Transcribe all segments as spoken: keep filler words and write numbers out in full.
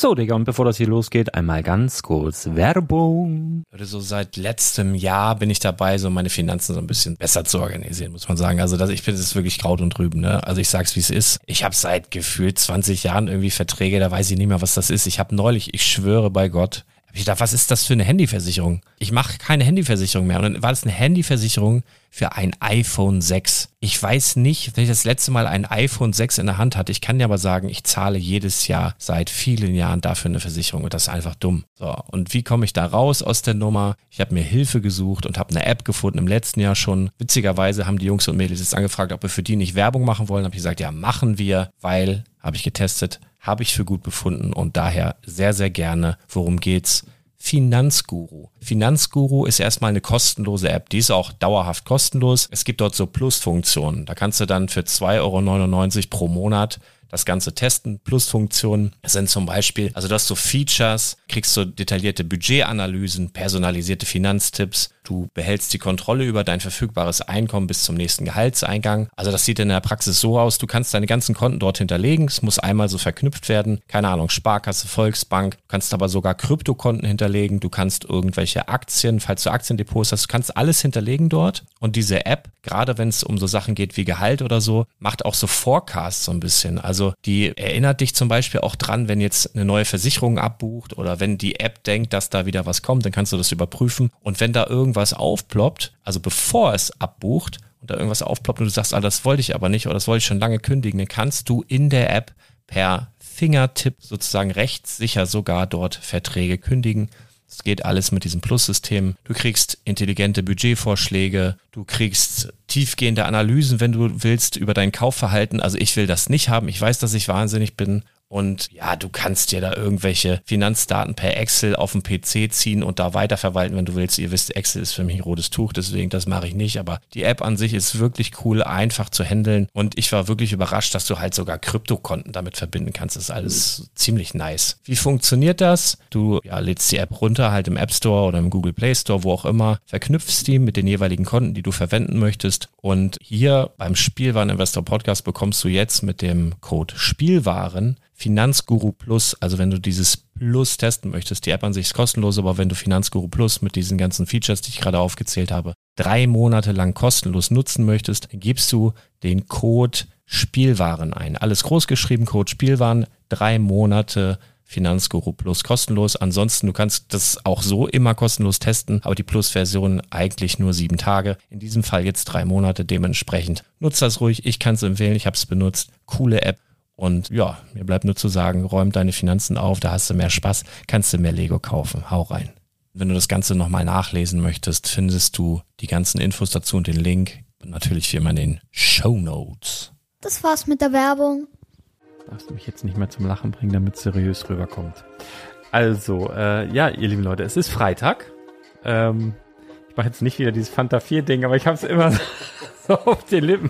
So, Digga, und bevor das hier losgeht, einmal ganz kurz Werbung. So seit letztem Jahr bin ich dabei, so meine Finanzen so ein bisschen besser zu organisieren, muss man sagen. Also das, ich finde, das ist wirklich Kraut und Rüben, ne? Also ich sag's, wie es ist. Ich habe seit gefühlt zwanzig Jahren irgendwie Verträge, da weiß ich nicht mehr, was das ist. Ich habe neulich, ich schwöre bei Gott, hab ich gedacht, was ist das für eine Handyversicherung? Ich mache keine Handyversicherung mehr. Und dann war das eine Handyversicherung für ein iPhone sechs. Ich weiß nicht, wenn ich das letzte Mal ein iPhone sechs in der Hand hatte. Ich kann dir aber sagen, ich zahle jedes Jahr seit vielen Jahren dafür eine Versicherung und das ist einfach dumm. So, und wie komme ich da raus aus der Nummer? Ich habe mir Hilfe gesucht und habe eine App gefunden im letzten Jahr schon. Witzigerweise haben die Jungs und Mädels jetzt angefragt, ob wir für die nicht Werbung machen wollen. Habe ich gesagt, ja, machen wir, weil, habe ich getestet, habe ich für gut befunden und daher sehr, sehr gerne. Worum geht's? Finanzguru. Finanzguru ist erstmal eine kostenlose App. Die ist auch dauerhaft kostenlos. Es gibt dort so Plusfunktionen. Da kannst du dann für zwei Euro neunundneunzig pro Monat das Ganze testen. Plusfunktionen sind zum Beispiel, also du hast so Features, kriegst so detaillierte Budgetanalysen, personalisierte Finanztipps. Du behältst die Kontrolle über dein verfügbares Einkommen bis zum nächsten Gehaltseingang. Also das sieht in der Praxis so aus, du kannst deine ganzen Konten dort hinterlegen. Es muss einmal so verknüpft werden. Keine Ahnung, Sparkasse, Volksbank. Du kannst aber sogar Kryptokonten hinterlegen. Du kannst irgendwelche Aktien, falls du Aktiendepots hast, du kannst alles hinterlegen dort. Und diese App, gerade wenn es um so Sachen geht wie Gehalt oder so, macht auch so Forecasts so ein bisschen. Also die erinnert dich zum Beispiel auch dran, wenn jetzt eine neue Versicherung abbucht oder wenn die App denkt, dass da wieder was kommt, dann kannst du das überprüfen. Und wenn da irgendwas aufploppt, also bevor es abbucht und da irgendwas aufploppt und du sagst, ah, das wollte ich aber nicht oder das wollte ich schon lange kündigen, dann kannst du in der App per Fingertipp sozusagen rechtssicher sogar dort Verträge kündigen. Das geht alles mit diesem Plus-System. Du kriegst intelligente Budgetvorschläge, du kriegst tiefgehende Analysen, wenn du willst, über dein Kaufverhalten. Also ich will das nicht haben. Ich weiß, dass ich wahnsinnig bin. Und ja, du kannst dir da irgendwelche Finanzdaten per Excel auf dem P C ziehen und da weiterverwalten, wenn du willst. Ihr wisst, Excel ist für mich ein rotes Tuch, deswegen das mache ich nicht. Aber die App an sich ist wirklich cool, einfach zu handeln. Und ich war wirklich überrascht, dass du halt sogar Kryptokonten damit verbinden kannst. Das ist alles mhm. ziemlich nice. Wie funktioniert das? Du ja, lädst die App runter, halt im App Store oder im Google Play Store, wo auch immer, verknüpfst die mit den jeweiligen Konten, die du verwenden möchtest. Und hier beim Spielwareninvestor Podcast bekommst du jetzt mit dem Code Spielwaren Finanzguru Plus, also wenn du dieses Plus testen möchtest, die App an sich ist kostenlos, aber wenn du Finanzguru Plus mit diesen ganzen Features, die ich gerade aufgezählt habe, drei Monate lang kostenlos nutzen möchtest, dann gibst du den Code Spielwaren ein. Alles groß geschrieben, Code Spielwaren, drei Monate Finanzguru Plus kostenlos. Ansonsten, du kannst das auch so immer kostenlos testen, aber die Plus-Version eigentlich nur sieben Tage. In diesem Fall jetzt drei Monate, dementsprechend nutzt das ruhig. Ich kann es empfehlen, ich habe es benutzt. Coole App. Und ja, mir bleibt nur zu sagen, räum deine Finanzen auf, da hast du mehr Spaß, kannst du mehr Lego kaufen. Hau rein. Wenn du das Ganze nochmal nachlesen möchtest, findest du die ganzen Infos dazu und den Link. Und natürlich wie immer in den Shownotes. Das war's mit der Werbung. Darfst du mich jetzt nicht mehr zum Lachen bringen, damit es seriös rüberkommt. Also, äh, ja, ihr lieben Leute, es ist Freitag. Ähm, ich mache jetzt nicht wieder dieses Fanta vier Ding, aber ich habe es immer so auf den Lippen.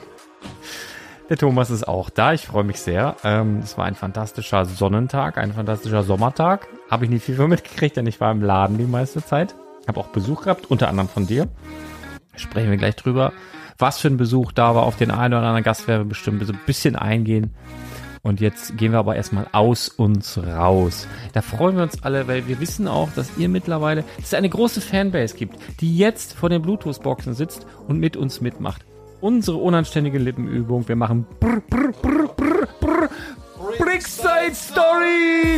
Der Thomas ist auch da, ich freue mich sehr. Ähm, es war ein fantastischer Sonnentag, ein fantastischer Sommertag. Habe ich nicht viel von mitgekriegt, denn ich war im Laden die meiste Zeit. Habe auch Besuch gehabt, unter anderem von dir. Sprechen wir gleich drüber. Was für ein Besuch da war, auf den einen oder anderen Gast werden wir bestimmt so ein bisschen eingehen. Und jetzt gehen wir aber erstmal aus uns raus. Da freuen wir uns alle, weil wir wissen auch, dass ihr mittlerweile, dass es eine große Fanbase gibt, die jetzt vor den Bluetooth-Boxen sitzt und mit uns mitmacht. Unsere unanständige Lippenübung. Wir machen brr, brr, brr, brr, brr, Brickside Stories.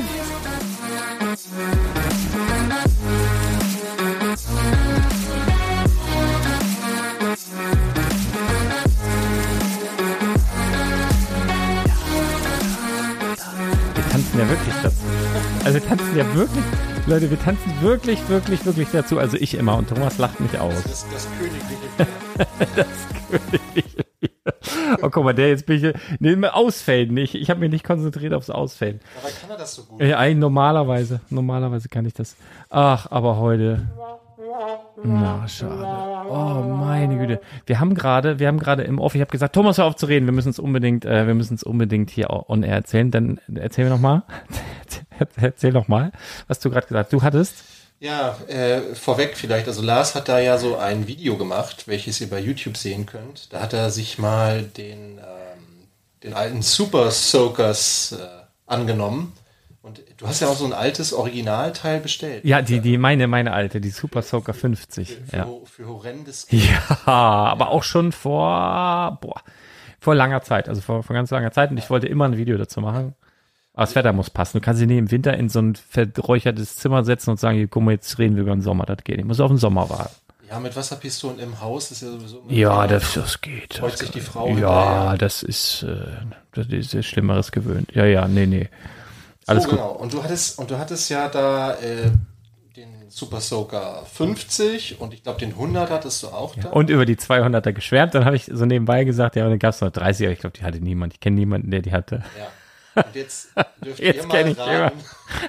Wir tanzen ja wirklich dazu. Also wir tanzen ja wirklich, Leute, wir tanzen wirklich, wirklich, wirklich dazu. Also ich immer und Thomas lacht mich aus. Das, das Königliche. Das Königliche. Oh, guck mal, der jetzt bin ich, nee, Ausfällen nicht. Ich habe mich nicht konzentriert aufs Ausfällen. Aber kann er das so gut? Ja, eigentlich normalerweise, normalerweise kann ich das. Ach, aber heute. Na, schade. Oh, meine Güte. Wir haben gerade, wir haben gerade im Off, ich habe gesagt, Thomas, hör auf zu reden, wir müssen es unbedingt, äh, wir müssen es unbedingt hier on air erzählen. Dann erzähl mir nochmal. Erzähl noch mal, was du gerade gesagt hast. Du hattest? Ja, äh, vorweg vielleicht. Also Lars hat da ja so ein Video gemacht, welches ihr bei YouTube sehen könnt. Da hat er sich mal den, ähm, den alten Super Soakers äh, angenommen Und du hast ja auch so ein altes Originalteil bestellt. Ja, die, die, meine, meine alte, die Super Soaker fünfzig. Für, Ja. für horrendes Geld. Ja, aber auch schon vor, boah, vor langer Zeit, also vor, vor ganz langer Zeit. Und ich wollte immer ein Video dazu machen. Aber das Wetter muss passen. Du kannst sie nicht im Winter in so ein verräuchertes Zimmer setzen und sagen, hier, guck mal, jetzt reden wir über den Sommer. Das geht nicht. Ich muss auf den Sommer warten. Ja, mit Wasserpistolen im Haus ist ja sowieso... Ja, das, das geht. Freut Das sich die geht. Frau Ja, hinterher. das ist, äh, das ist ja Schlimmeres gewöhnt. Ja, ja, nee, nee. Alles so, gut. Genau. Und du hattest, und du hattest ja da äh, den Super Soaker fünfzig und ich glaube den hundert hattest du auch da. Und über die zweihunderter geschwärmt. Dann habe ich so nebenbei gesagt, ja, und dann gab es noch dreißiger. Ich glaube, die hatte niemand. Ich kenne niemanden, der die hatte. Ja. Und jetzt dürft Jetzt ihr mal kenn ich raten.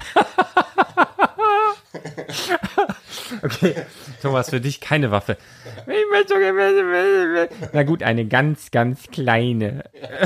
Okay, Thomas, für dich keine Waffe. Ich möchte sogar- Na gut, eine ganz, ganz kleine.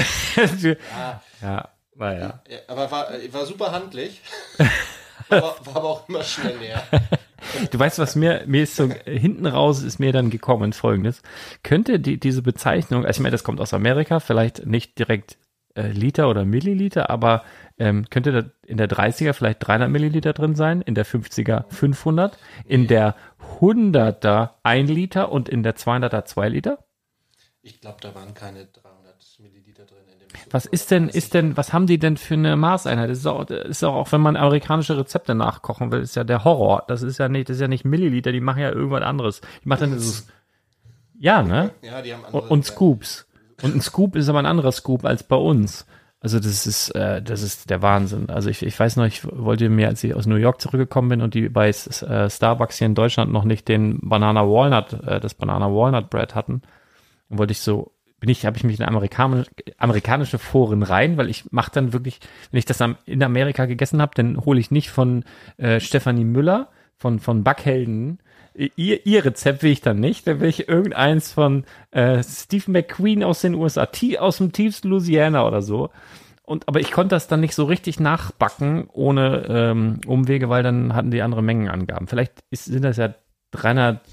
Ja, Ja, naja. ja, aber war, war super handlich. aber, war aber auch immer schnell leer. Du weißt, was mir, mir ist so, hinten raus ist mir dann gekommen, Folgendes. Könnte die, diese Bezeichnung, also ich meine, das kommt aus Amerika, vielleicht nicht direkt äh, Liter oder Milliliter, aber ähm, könnte da in der dreißiger vielleicht dreihundert Milliliter drin sein, in der fünfziger fünfhundert, in der hunderter ein Liter und in der zweihunderter zwei Liter? Ich glaube, da waren keine dreihundert Milliliter drin. In dem Was ist denn, ist denn, was haben die denn für eine Maßeinheit? Das ist auch, das ist auch, auch wenn man amerikanische Rezepte nachkochen will, ist ja der Horror. Das ist ja nicht, das ist ja nicht Milliliter, die machen ja irgendwas anderes. Die machen dann dieses, ja, ne? Ja, die haben Und, andere, und Scoops. Und ein Scoop ist aber ein anderer Scoop als bei uns. Also das ist, äh, das ist der Wahnsinn. Also ich, ich weiß noch, ich wollte mir, als ich aus New York zurückgekommen bin und die bei äh, Starbucks hier in Deutschland noch nicht den Banana Walnut, äh, das Banana Walnut Bread hatten, dann wollte ich so, bin ich, habe ich mich in amerikanische, amerikanische Foren rein, weil ich mache dann wirklich, wenn ich das am, in Amerika gegessen habe, dann hole ich nicht von äh, Stefanie Müller, von, von Backhelden, Ihr, ihr Rezept will ich dann nicht, dann will ich irgendeins von äh, Steve McQueen aus den U S A, tie, aus dem tiefsten Louisiana oder so. Und aber ich konnte das dann nicht so richtig nachbacken ohne ähm, Umwege, weil dann hatten die andere Mengenangaben. Vielleicht ist, sind das ja dreihundert.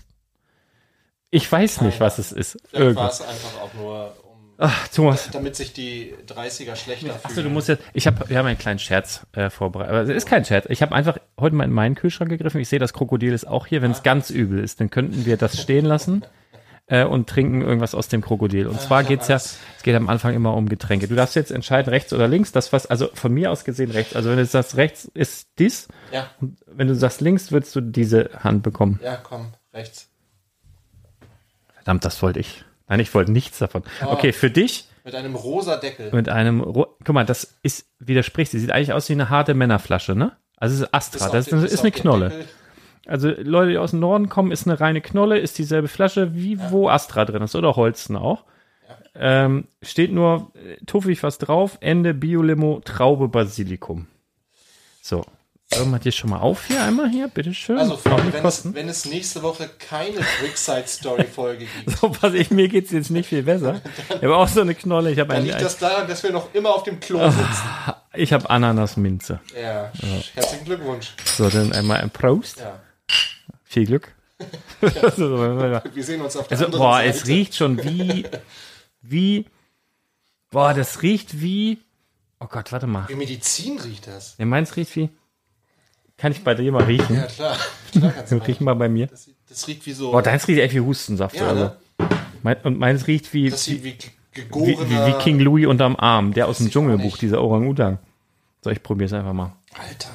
Ich weiß nicht, was es ist. Vielleicht war Irgendwas. es einfach auch nur, um, Ach, Thomas. damit sich die dreißiger schlechter fühlen. Achso, du musst jetzt. Ich habe, wir haben einen kleinen Scherz äh, vorbereitet. Aber es ist kein Scherz. Ich habe einfach heute mal in meinen Kühlschrank gegriffen. Ich sehe, das Krokodil ist auch hier. Wenn es ganz übel ist, dann könnten wir das stehen lassen äh, und trinken irgendwas aus dem Krokodil. Und zwar geht's ja, es geht am Anfang immer um Getränke. Du darfst jetzt entscheiden, rechts oder links. Das was, also von mir aus gesehen rechts. Also wenn du sagst rechts ist dies, Ja, und wenn du sagst links, würdest du diese Hand bekommen. ja, komm, rechts. Verdammt, das wollte ich. Nein, ich wollte nichts davon. Okay, für dich. Mit einem rosa Deckel. Mit einem, Ro- guck mal, das ist, widerspricht, sie sieht eigentlich aus wie eine harte Männerflasche, ne? Also es ist Astra, auf das ist, dem- ist auf eine dem Knolle. Deckel. Also Leute, die aus dem Norden kommen, ist eine reine Knolle, ist dieselbe Flasche, wie wo Astra drin ist, oder Holsten auch. Ähm, steht nur, äh, tuffig was drauf, Ende Biolimo, Traube, Basilikum. So. Irgendwas hier schon mal auf hier einmal hier, bitteschön. Also, Auch Freunde, nicht wenn kosten. es, wenn es nächste Woche keine Brickside-Story-Folge gibt, So, pass ich, mir geht's jetzt nicht viel besser. Ich habe auch so eine Knolle, ich habe dann ein, liegt das daran, dass wir noch immer auf dem Klo sitzen. ich habe Ananasminze. Ja, herzlichen Glückwunsch. So, dann einmal ein Prost. Ja. Viel Glück. Also, Wir sehen uns auf der also, anderen boah, Seite. es riecht schon wie, wie, boah, das riecht wie, oh Gott, warte mal. Wie Medizin riecht das. Ja, meins riecht wie, kann ich bei dir mal riechen? Ja, klar. klar kannst du mal. Riech mal bei mir. Das, das riecht wie so... Boah, deins riecht echt wie Hustensaft. ja, also. ne? Mein, und meins riecht wie, Das sieht wie wie, gegorener... wie, wie King Louis unterm Arm, der aus dem ich auch Dschungelbuch, nicht. dieser Orang-Utan. So, ich probier's einfach mal. Alter.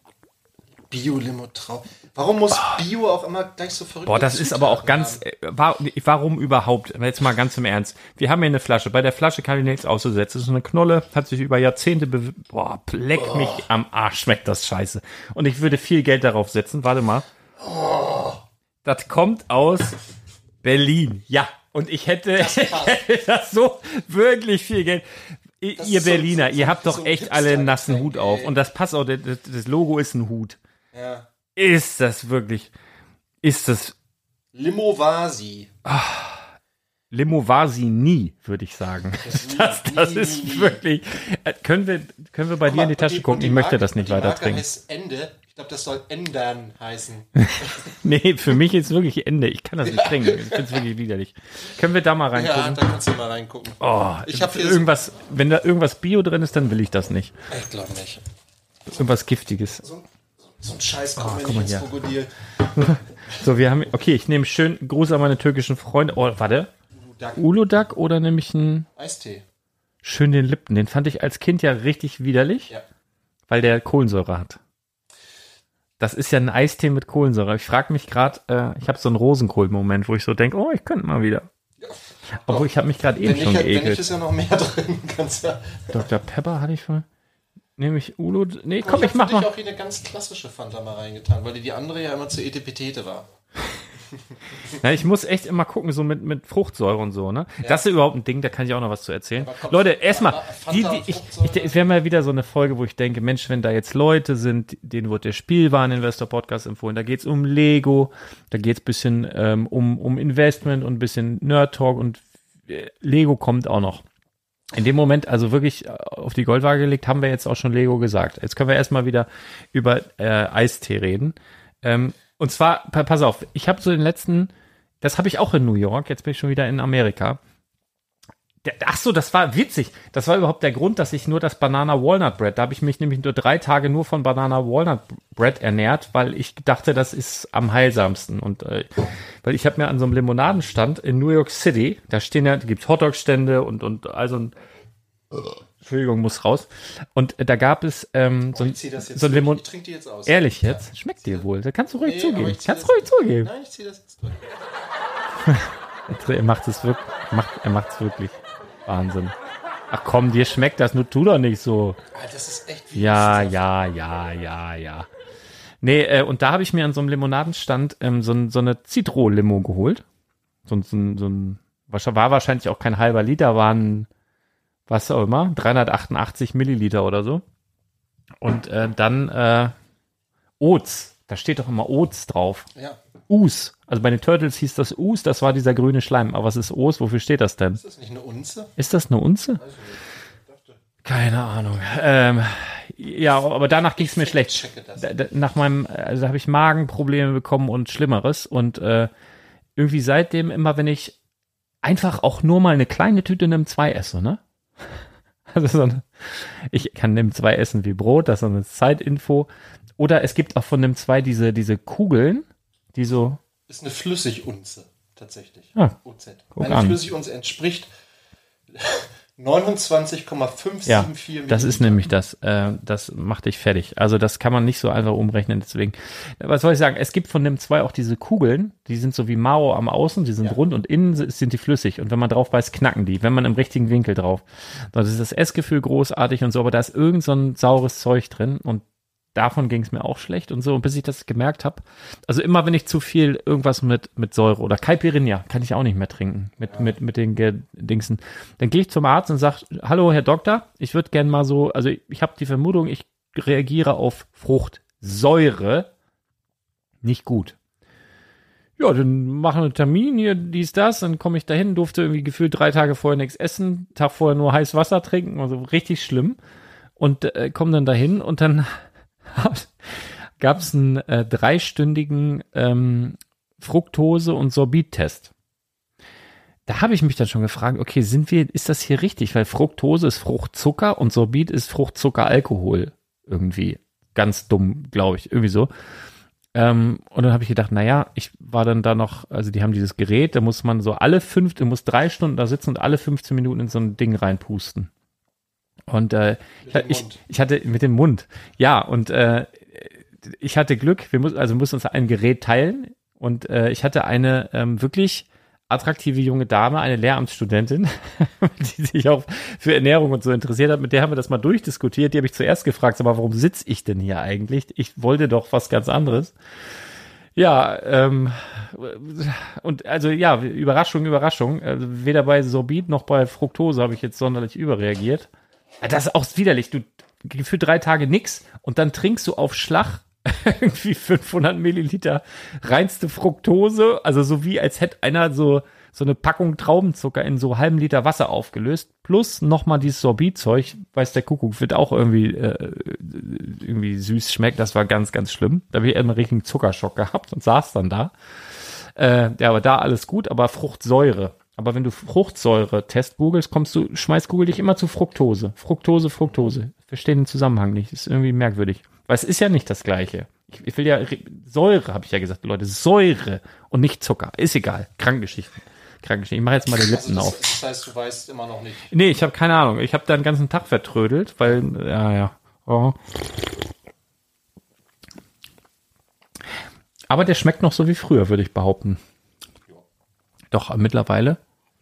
Bio-Limo Trau. Warum muss Bio auch immer gleich so verrückt Boah, das ist aber auch ganz, äh, war, warum überhaupt? Jetzt mal ganz im Ernst. Wir haben hier eine Flasche. Bei der Flasche kann ich nichts auszusetzen. Das ist eine Knolle, hat sich über Jahrzehnte, be boah, leck Oh. mich am Arsch, schmeckt das scheiße. Und ich würde viel Geld darauf setzen. Warte mal. Oh. Das kommt aus Berlin. Ja. Und ich hätte, ich hätte das so wirklich viel Geld. I- Das Ihr ist so- Berliner, so- ihr habt so doch ein echt alle einen nassen Hipster-Getränk, Hut auf. ey. Und das passt auch, das, das Logo ist ein Hut. Ja. Ist das wirklich, ist das Limovasi. Limo war sie nie, würde ich sagen. Das, das nie, ist nie, nie. wirklich. Äh, können wir, können wir bei dir in die Tasche Und gucken? und Ich möchte Marke- das nicht die weiter Marke trinken. heißt Ende. Ich glaube, das soll Ändern heißen. Nee, für mich ist wirklich Ende. Ich kann das nicht trinken. Ich finde es wirklich widerlich. Können wir da mal Ja, reingucken? da kannst du mal reingucken. Oh, Ich hab hier irgendwas, wenn da irgendwas Bio drin ist, dann will ich das nicht. Ich glaube nicht. Irgendwas Giftiges. So, so ein Scheiß, Oh, komm mir guck mal nicht ins hier. Krokodil. So, wir haben, okay, ich nehme schön Gruß an meine türkischen Freunde. Oh, warte. Duck. Uludag oder nehme ich einen Eistee. schön den Lipton. Den fand ich als Kind ja richtig widerlich, Ja. weil der Kohlensäure hat. Das ist ja ein Eistee mit Kohlensäure. Ich frage mich gerade, äh, ich habe so einen Rosenkohl-Moment, wo ich so denke, oh, ich könnte mal wieder. Obwohl, ich habe mich gerade eben Wenn schon nicht, wenn nicht, geekelt. ist ja noch mehr drin. Kannst ja. Doktor Pepper hatte ich schon. Nehme ich Ulo. Nee, Und komm, ich hab mach für dich mal. auch hier eine ganz klassische Fanta mal reingetan, weil die, die andere ja immer zu Etepetete war. Ja, ich muss echt immer gucken, so mit, mit Fruchtsäure und so, ne? Ja. Das ist überhaupt ein Ding, da kann ich auch noch was zu erzählen. Aber komm, Leute, erstmal, Fanta die, und die, ich, Fruchtsäure. ich, es wäre mal wieder so eine Folge, wo ich denke, Mensch, wenn da jetzt Leute sind, denen wird der Spielwareninvestor-Podcast empfohlen, da geht's um Lego, da geht's bisschen ähm, um, um Investment und ein bisschen Nerd-Talk und äh, Lego kommt auch noch. In dem Moment, also wirklich auf die Goldwaage gelegt, haben wir jetzt auch schon Lego gesagt. Jetzt können wir erstmal wieder über äh, Eistee reden. Ähm, und zwar, pa- pass auf, ich habe so den letzten, das habe ich auch in New York, jetzt bin ich schon wieder in Amerika. Der, ach so, das war witzig. Das war überhaupt der Grund, dass ich nur das Banana Walnut Bread, da habe ich mich nämlich nur drei Tage nur von Banana Walnut Bread ernährt, weil ich dachte, das ist am heilsamsten. Und äh, weil ich habe mir an so einem Limonadenstand in New York City, da stehen ja, da gibt's Hotdog-Stände und und also ein Entschuldigung, muss raus. Und äh, da gab es ähm, so ein, Ich zieh das jetzt so ein durch. Limon. Ich trinke die jetzt aus. Ehrlich jetzt? Schmeckt dir wohl. Da kannst du ruhig Nee, aber zugeben. ich zieh Kannst das- ruhig zugeben. Nein, ich ziehe das jetzt durch. Er macht es wirklich. Macht, er macht es wirklich. Wahnsinn. Ach komm, dir schmeckt das, nur tu doch nicht so. Ah, das ist echt wie Ja, Wüstensaft. ja, ja, ja, ja. Nee, äh, und da habe ich mir an so einem Limonadenstand ähm, so, ein, so eine Zitro-Limo geholt. So, ein- so, ein- so ein, war wahrscheinlich auch kein halber Liter, waren, was auch immer, dreihundertachtundachtzig Milliliter oder so. Und äh, dann äh, Oats. Da steht doch immer Oats drauf. Ja, Us. Also bei den Turtles hieß das Us, das war dieser grüne Schleim. Aber was ist Oats? Wofür steht das denn? ist das nicht eine Unze? Ist das eine Unze? Keine Ahnung. Ähm, ja, aber danach ging es mir schlecht. Checke das. Da, da, nach meinem, also habe ich Magenprobleme bekommen und Schlimmeres. Und äh, irgendwie seitdem immer, wenn ich einfach auch nur mal eine kleine Tüte N I M zwei esse, ne? Also so eine, ich kann N I M zwei essen wie Brot, das ist so eine Zeitinfo. Oder es gibt auch von N I M zwei diese, diese Kugeln, die so, Ist eine Flüssigunze, tatsächlich. Ah, O Z. guck Eine an. Flüssigunze entspricht neunundzwanzig Komma fünf ja, sieben vier das ist nämlich das, äh, das macht dich fertig. Also das kann man nicht so einfach umrechnen, deswegen, was soll ich sagen, es gibt von N I M zwei auch diese Kugeln, die sind so wie Mao am Außen, die sind Ja. rund und innen sind die flüssig und wenn man drauf beißt, knacken die, wenn man im richtigen Winkel drauf. Das ist das Essgefühl großartig und so, aber da ist irgend so ein saures Zeug drin und davon ging es mir auch schlecht und so, und bis ich das gemerkt habe, also immer wenn ich zu viel irgendwas mit mit Säure oder Caipirinha kann ich auch nicht mehr trinken, mit mit mit den Ge- Dingsen, dann gehe ich zum Arzt und sage, hallo Herr Doktor, ich würde gern mal so, also ich, ich habe die Vermutung, ich reagiere auf Fruchtsäure nicht gut. Ja, dann machen wir einen Termin hier, dies, das, dann komme ich dahin, durfte irgendwie gefühlt drei Tage vorher nichts essen, Tag vorher nur heiß Wasser trinken, also richtig schlimm, und äh, komme dann dahin und dann gab es einen äh, dreistündigen ähm, Fructose- und Sorbit-Test. Da habe ich mich dann schon gefragt, okay, sind wir, ist das hier richtig? Weil Fructose ist Fruchtzucker und Sorbit ist Fruchtzuckeralkohol irgendwie. Ganz dumm, glaube ich, irgendwie so. Ähm, und dann habe ich gedacht, naja, ich war dann da noch, also die haben dieses Gerät, da muss man so alle fünf, du musst drei Stunden da sitzen und alle fünfzehn Minuten in so ein Ding reinpusten. Und äh, Mit dem ich, Mund. ich hatte mit dem Mund, ja, und äh, ich hatte Glück, wir mussten, also mussten uns ein Gerät teilen und äh, ich hatte eine ähm, wirklich attraktive junge Dame, eine Lehramtsstudentin, die sich auch für Ernährung und so interessiert hat, mit der haben wir das mal durchdiskutiert, die habe ich zuerst gefragt, aber warum sitze ich denn hier eigentlich? Ich wollte doch was ganz anderes. Ja, ähm, und also ja, Überraschung, Überraschung, also weder bei Sorbit noch bei Fructose habe ich jetzt sonderlich überreagiert. Das ist auch widerlich. Du für drei Tage nix und dann trinkst du auf Schlag irgendwie fünfhundert Milliliter reinste Fructose, also so wie als hätte einer so so eine Packung Traubenzucker in so halben Liter Wasser aufgelöst, plus nochmal dieses Sorbitzeug, weiß der Kuckuck, wird auch irgendwie äh, irgendwie süß schmeckt. Das war ganz, ganz schlimm. Da habe ich einen richtigen Zuckerschock gehabt und saß dann da. Äh, ja, aber da alles gut, aber Fruchtsäure. Aber wenn du Fruchtsäure-Test googelst, kommst du, schmeißt Google dich immer zu Fructose. Fructose, Fructose. verstehe den Zusammenhang nicht. Das ist irgendwie merkwürdig. Weil es ist ja nicht das Gleiche. Ich, ich will ja, Säure, habe ich ja gesagt, Leute, Säure und nicht Zucker. Ist egal. Krankgeschichten. Krankgeschichten. Ich mache jetzt mal den Lippen also das, auf. Das heißt, du weißt immer noch nicht. Nee, ich habe keine Ahnung. Ich habe da den ganzen Tag vertrödelt, weil, ja, ja. Oh. Aber der schmeckt noch so wie früher, würde ich behaupten. Doch, mittlerweile.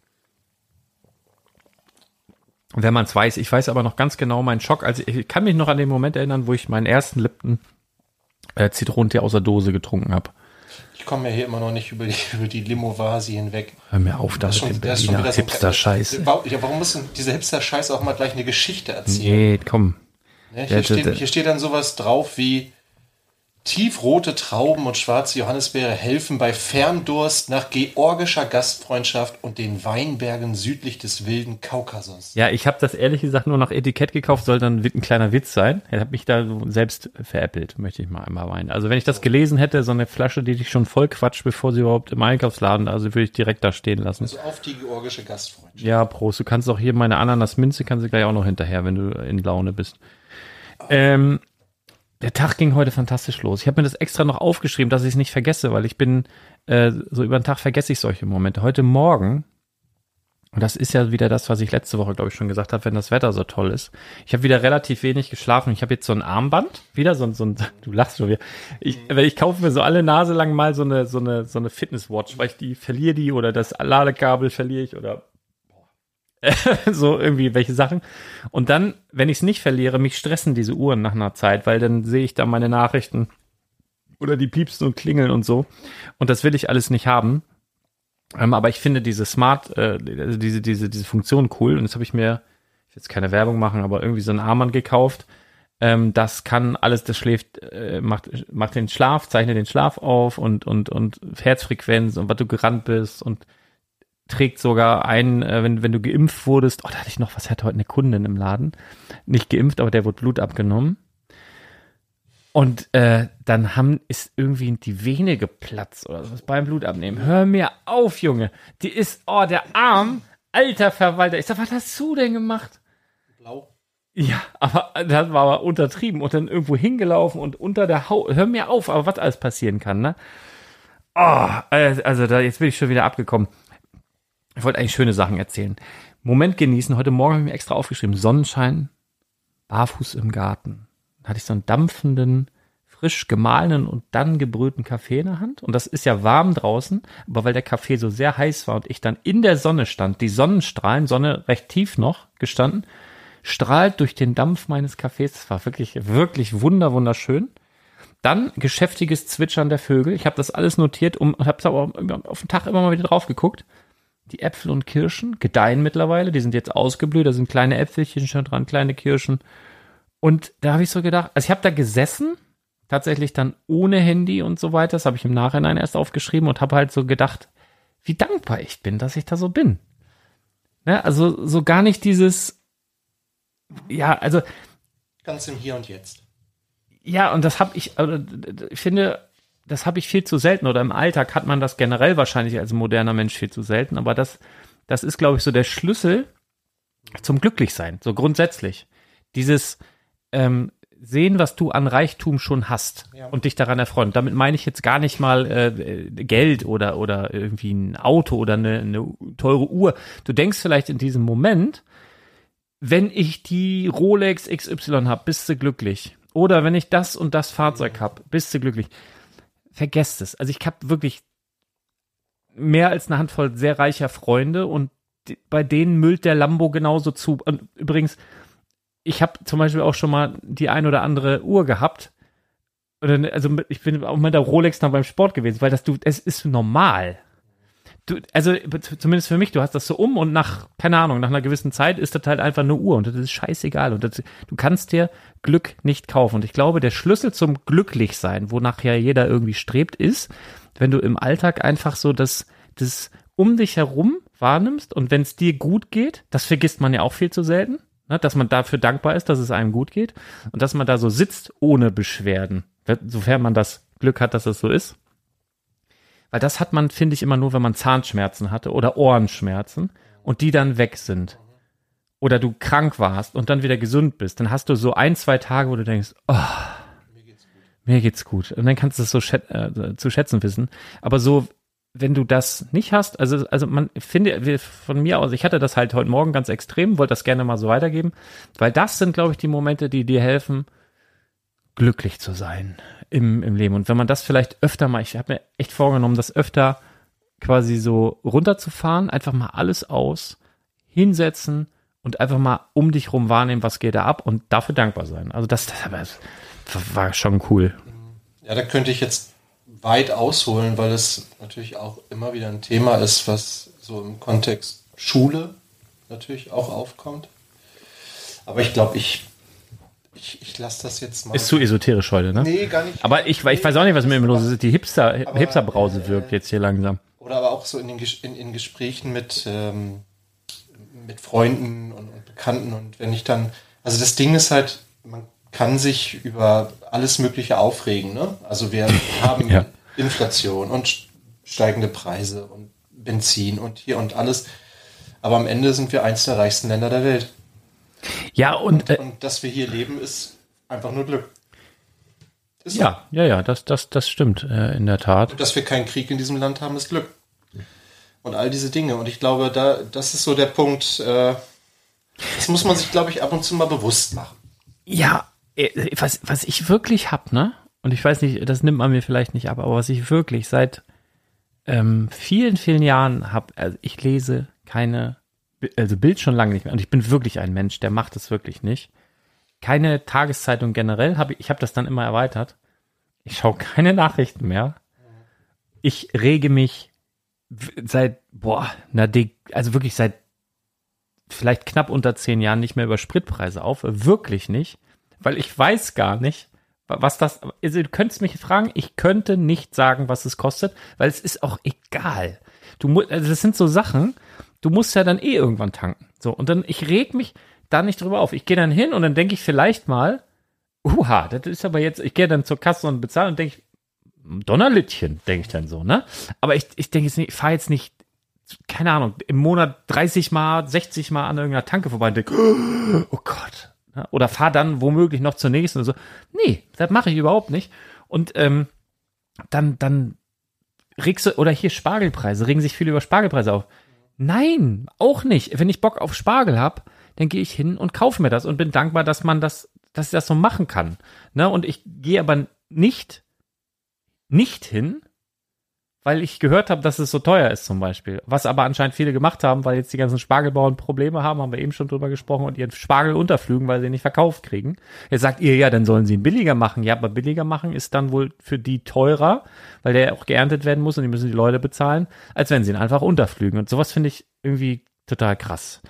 Wenn man es weiß, ich weiß aber noch ganz genau meinen Schock. Also ich kann mich noch an den Moment erinnern, wo ich meinen ersten Lipton äh, Zitronentee aus der Dose getrunken habe. Ich komme ja hier immer noch nicht über die, über die Limovasi hinweg. Hör mir auf, da mit dem Berliner Hipster-Scheiße. Ja, warum muss denn dieser Hipster-Scheiß auch mal gleich eine Geschichte erzählen? Nee, komm. Ne, hier, steht, hier steht dann sowas drauf wie tiefrote Trauben und schwarze Johannisbeere helfen bei Ferndurst nach georgischer Gastfreundschaft und den Weinbergen südlich des wilden Kaukasus. Ja, ich habe das ehrlich gesagt nur nach Etikett gekauft, soll dann ein kleiner Witz sein. Er hat mich da so selbst veräppelt, möchte ich mal einmal meinen. Also wenn ich das gelesen hätte, so eine Flasche, die dich schon voll quatscht, bevor sie überhaupt im Einkaufsladen, also würde ich direkt da stehen lassen. Also auf die georgische Gastfreundschaft. Ja, Prost. Du kannst auch hier meine Ananas-Minze, kannst du gleich auch noch hinterher, wenn du in Laune bist. Ähm, Der Tag ging heute fantastisch los. Ich habe mir das extra noch aufgeschrieben, dass ich es nicht vergesse, weil ich bin, äh, so über den Tag vergesse ich solche Momente. Heute Morgen, und das ist ja wieder das, was ich letzte Woche, glaube ich, schon gesagt habe, wenn das Wetter so toll ist. Ich habe wieder relativ wenig geschlafen. Ich habe jetzt so ein Armband, wieder so ein, so ein du lachst schon wieder. Ich, ich kaufe mir so alle Nase lang mal so eine, so eine, so eine Fitnesswatch, weil ich die verliere die oder das Ladekabel verliere ich oder so irgendwie welche Sachen. Und dann, wenn ich es nicht verliere, mich stressen diese Uhren nach einer Zeit, weil dann sehe ich da meine Nachrichten oder die piepsen und klingeln und so. Und das will ich alles nicht haben. Ähm, aber ich finde diese Smart, äh, also diese, diese, diese Funktion cool. Und jetzt habe ich mir, ich will jetzt keine Werbung machen, aber irgendwie so ein Armband gekauft. Ähm, das kann alles, das schläft, äh, macht, macht den Schlaf, zeichnet den Schlaf auf und, und, und Herzfrequenz und was du gerannt bist und trägt sogar ein, äh, wenn, wenn du geimpft wurdest, oh, da hatte ich noch, was hatte heute eine Kundin im Laden, nicht geimpft, aber der wurde Blut abgenommen. Und äh, dann haben, ist irgendwie die Vene geplatzt oder was beim Blutabnehmen. Hör mir auf, Junge. Die ist, oh, der Arm, alter Verwalter. Ich sag, was hast du denn gemacht? Blau. Ja, aber das war aber untertrieben und dann irgendwo hingelaufen und unter der Haut. Hör mir auf, aber was alles passieren kann, ne? Oh, also da, jetzt bin ich schon wieder abgekommen. Ich wollte eigentlich schöne Sachen erzählen. Moment genießen. Heute Morgen habe ich mir extra aufgeschrieben. Sonnenschein, barfuß im Garten. Da hatte ich so einen dampfenden, frisch gemahlenen und dann gebrühten Kaffee in der Hand. Und das ist ja warm draußen. Aber weil der Kaffee so sehr heiß war und ich dann in der Sonne stand, die Sonnenstrahlen, Sonne recht tief noch gestanden, strahlt durch den Dampf meines Kaffees. Das war wirklich, wirklich wunder, wunderschön. Dann geschäftiges Zwitschern der Vögel. Ich habe das alles notiert und habe aber auf den Tag immer mal wieder drauf geguckt. Die Äpfel und Kirschen gedeihen mittlerweile, die sind jetzt ausgeblüht, da sind kleine Äpfelchen schon dran, kleine Kirschen. Und da habe ich so gedacht, also ich habe da gesessen, tatsächlich dann ohne Handy und so weiter, das habe ich im Nachhinein erst aufgeschrieben und habe halt so gedacht, wie dankbar ich bin, dass ich da so bin. Ne, also so gar nicht dieses, ja, also. Ganz im Hier und Jetzt. Ja, und das habe ich, also, ich finde, das habe ich viel zu selten oder im Alltag hat man das generell wahrscheinlich als moderner Mensch viel zu selten, aber das, das ist, glaube ich, so der Schlüssel zum Glücklichsein, so grundsätzlich. Dieses ähm, sehen, was du an Reichtum schon hast ja. und dich daran erfreuen. Damit meine ich jetzt gar nicht mal äh, Geld oder, oder irgendwie ein Auto oder eine, eine teure Uhr. Du denkst vielleicht in diesem Moment, wenn ich die Rolex X Y habe, bist du glücklich. Oder wenn ich das und das Fahrzeug habe, bist du glücklich. Vergesst es. Also ich habe wirklich mehr als eine Handvoll sehr reicher Freunde und die, bei denen müllt der Lambo genauso zu. Und übrigens, ich habe zum Beispiel auch schon mal die ein oder andere Uhr gehabt. Oder, also ich bin auch mit der Rolex dann beim Sport gewesen, weil das du, es ist normal. Du, also zumindest für mich, du hast das so um und nach, keine Ahnung, nach einer gewissen Zeit ist das halt einfach eine Uhr und das ist scheißegal und das, du kannst dir Glück nicht kaufen und ich glaube, der Schlüssel zum Glücklichsein, wonach ja jeder irgendwie strebt, ist, wenn du im Alltag einfach so das, das um dich herum wahrnimmst und wenn es dir gut geht, das vergisst man ja auch viel zu selten, ne, dass man dafür dankbar ist, dass es einem gut geht und dass man da so sitzt ohne Beschwerden, sofern man das Glück hat, dass es so ist. Weil das hat man, finde ich, immer nur, wenn man Zahnschmerzen hatte oder Ohrenschmerzen und die dann weg sind. oder du krank warst und dann wieder gesund bist, dann hast du so ein, zwei Tage, wo du denkst, oh, mir geht's gut. Mir geht's gut. Und dann kannst du es so schät- äh, zu schätzen wissen. Aber so, wenn du das nicht hast, also, also man finde, von mir aus, ich hatte das halt heute Morgen ganz extrem, wollte das gerne mal so weitergeben, weil das sind, glaube ich, die Momente, die dir helfen, glücklich zu sein im, im Leben. Und wenn man das vielleicht öfter mal, ich habe mir echt vorgenommen, das öfter quasi so runterzufahren, einfach mal alles aus, hinsetzen und einfach mal um dich rum wahrnehmen, was geht da ab und dafür dankbar sein. Also das, das, das war schon cool. Ja, da könnte ich jetzt weit ausholen, weil es natürlich auch immer wieder ein Thema ist, was so im Kontext Schule natürlich auch aufkommt. Aber ich glaube, ich, ich, ich lasse das jetzt mal. Ist zu esoterisch heute, ne? Nee, gar nicht. Aber ich, ich weiß auch nicht, was mit mir los ist. Die Hipster, Hipsterbrause wirkt jetzt hier langsam. Oder aber auch so in den in, in Gesprächen mit, ähm, mit Freunden und, und Bekannten. Und wenn ich dann, also das Ding ist halt, man kann sich über alles Mögliche aufregen. Ne? Also wir haben ja. Inflation und steigende Preise und Benzin und hier und alles. Aber am Ende sind wir eins der reichsten Länder der Welt. Ja, und, und, äh, und dass wir hier leben, ist einfach nur Glück. Ist ja, so. ja, ja, das, das, das stimmt äh, in der Tat. Und dass wir keinen Krieg in diesem Land haben, ist Glück. Und all diese Dinge. Und ich glaube, da, das ist so der Punkt, äh, das muss man sich, glaube ich, ab und zu mal bewusst machen. Ja, was, was ich wirklich hab, ne? Und ich weiß nicht, das nimmt man mir vielleicht nicht ab, aber was ich wirklich seit ähm, vielen, vielen Jahren hab, also ich lese keine, also Bild schon lange nicht mehr. Und ich bin wirklich ein Mensch, der macht das wirklich nicht. Keine Tageszeitung generell, hab ich, ich habe das dann immer erweitert. Ich schaue keine Nachrichten mehr. Ich rege mich seit, boah, na, also wirklich seit vielleicht knapp unter zehn Jahren nicht mehr über Spritpreise auf. Wirklich nicht. Weil ich weiß gar nicht, was das, also du könntest mich fragen, ich könnte nicht sagen, was es kostet, weil es ist auch egal. Du musst, also das sind so Sachen, du musst ja dann eh irgendwann tanken. So, und dann, ich reg mich da nicht drüber auf. Ich gehe dann hin und dann denke ich vielleicht mal, uha, das ist aber jetzt, ich gehe dann zur Kasse und bezahle und denke ich, Donnerlittchen, denke ich dann so, ne? Aber ich, ich denke jetzt nicht, ich fahre jetzt nicht, keine Ahnung, im Monat dreißig Mal, sechzig Mal an irgendeiner Tanke vorbei und denke, oh Gott. Oder fahr dann womöglich noch zur nächsten und so. Nee, das mache ich überhaupt nicht. Und ähm, dann, dann regst du, oder hier Spargelpreise, regen sich viele über Spargelpreise auf. Nein, auch nicht. Wenn ich Bock auf Spargel habe, dann gehe ich hin und kaufe mir das und bin dankbar, dass man das, dass ich das so machen kann. Ne? Und ich gehe aber nicht, nicht hin, weil ich gehört habe, dass es so teuer ist zum Beispiel. Was aber anscheinend viele gemacht haben, weil jetzt die ganzen Spargelbauern Probleme haben, haben wir eben schon drüber gesprochen, und ihren Spargel unterflügen, weil sie ihn nicht verkauft kriegen. Jetzt sagt ihr, ja, dann sollen sie ihn billiger machen. Ja, aber billiger machen ist dann wohl für die teurer, weil der auch geerntet werden muss und die müssen die Leute bezahlen, als wenn sie ihn einfach unterflügen. Und sowas finde ich irgendwie total krass.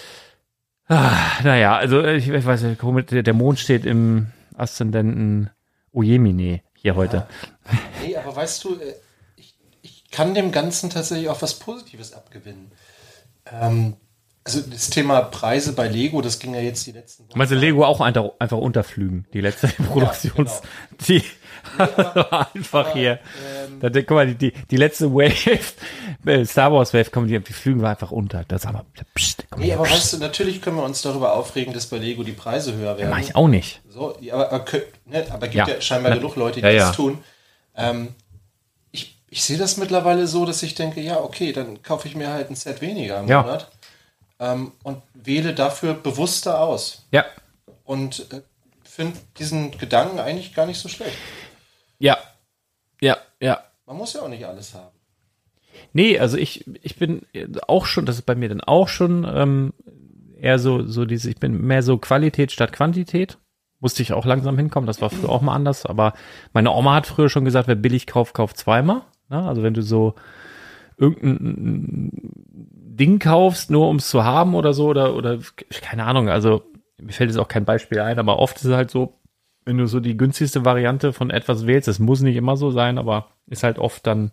Ah, naja, also ich, ich weiß nicht, der Mond steht im Aszendenten Ojemine hier heute. Ja. Nee, aber weißt du, kann dem Ganzen tatsächlich auch was Positives abgewinnen. Ähm, also das Thema Preise bei Lego, das ging ja jetzt die letzten Wochen. Meinst du Lego auch einfach, einfach unterflügen? Die letzte Produktions... Ja, genau. Die nee, einfach aber, hier. Ähm, da, guck mal, die, die, die letzte Wave, Star Wars Wave, kommen, die, die flügen wir einfach unter. Das haben wir, pst, nee, her, aber pst. Weißt du, natürlich können wir uns darüber aufregen, dass bei Lego die Preise höher werden. Ja, mach ich auch nicht. So, aber, aber, ne, aber gibt ja, ja scheinbar Na, genug Leute, die ja, das ja. tun. Ähm, Ich sehe das mittlerweile so, dass ich denke, ja, okay, dann kaufe ich mir halt ein Set weniger im ja. Monat ähm, und wähle dafür bewusster aus. Ja. Und äh, finde diesen Gedanken eigentlich gar nicht so schlecht. Ja. Ja, ja. Man muss ja auch nicht alles haben. Nee, also ich, ich bin auch schon, das ist bei mir dann auch schon ähm, eher so, so diese, ich bin mehr so Qualität statt Quantität. Musste ich auch langsam hinkommen, das war früher auch mal anders, aber meine Oma hat früher schon gesagt, wer billig kauft, kauft zweimal. Ne? Also wenn du so irgendein Ding kaufst, nur um es zu haben oder so, oder, oder keine Ahnung, also mir fällt jetzt auch kein Beispiel ein, aber oft ist es halt so, wenn du so die günstigste Variante von etwas wählst, das muss nicht immer so sein, aber ist halt oft dann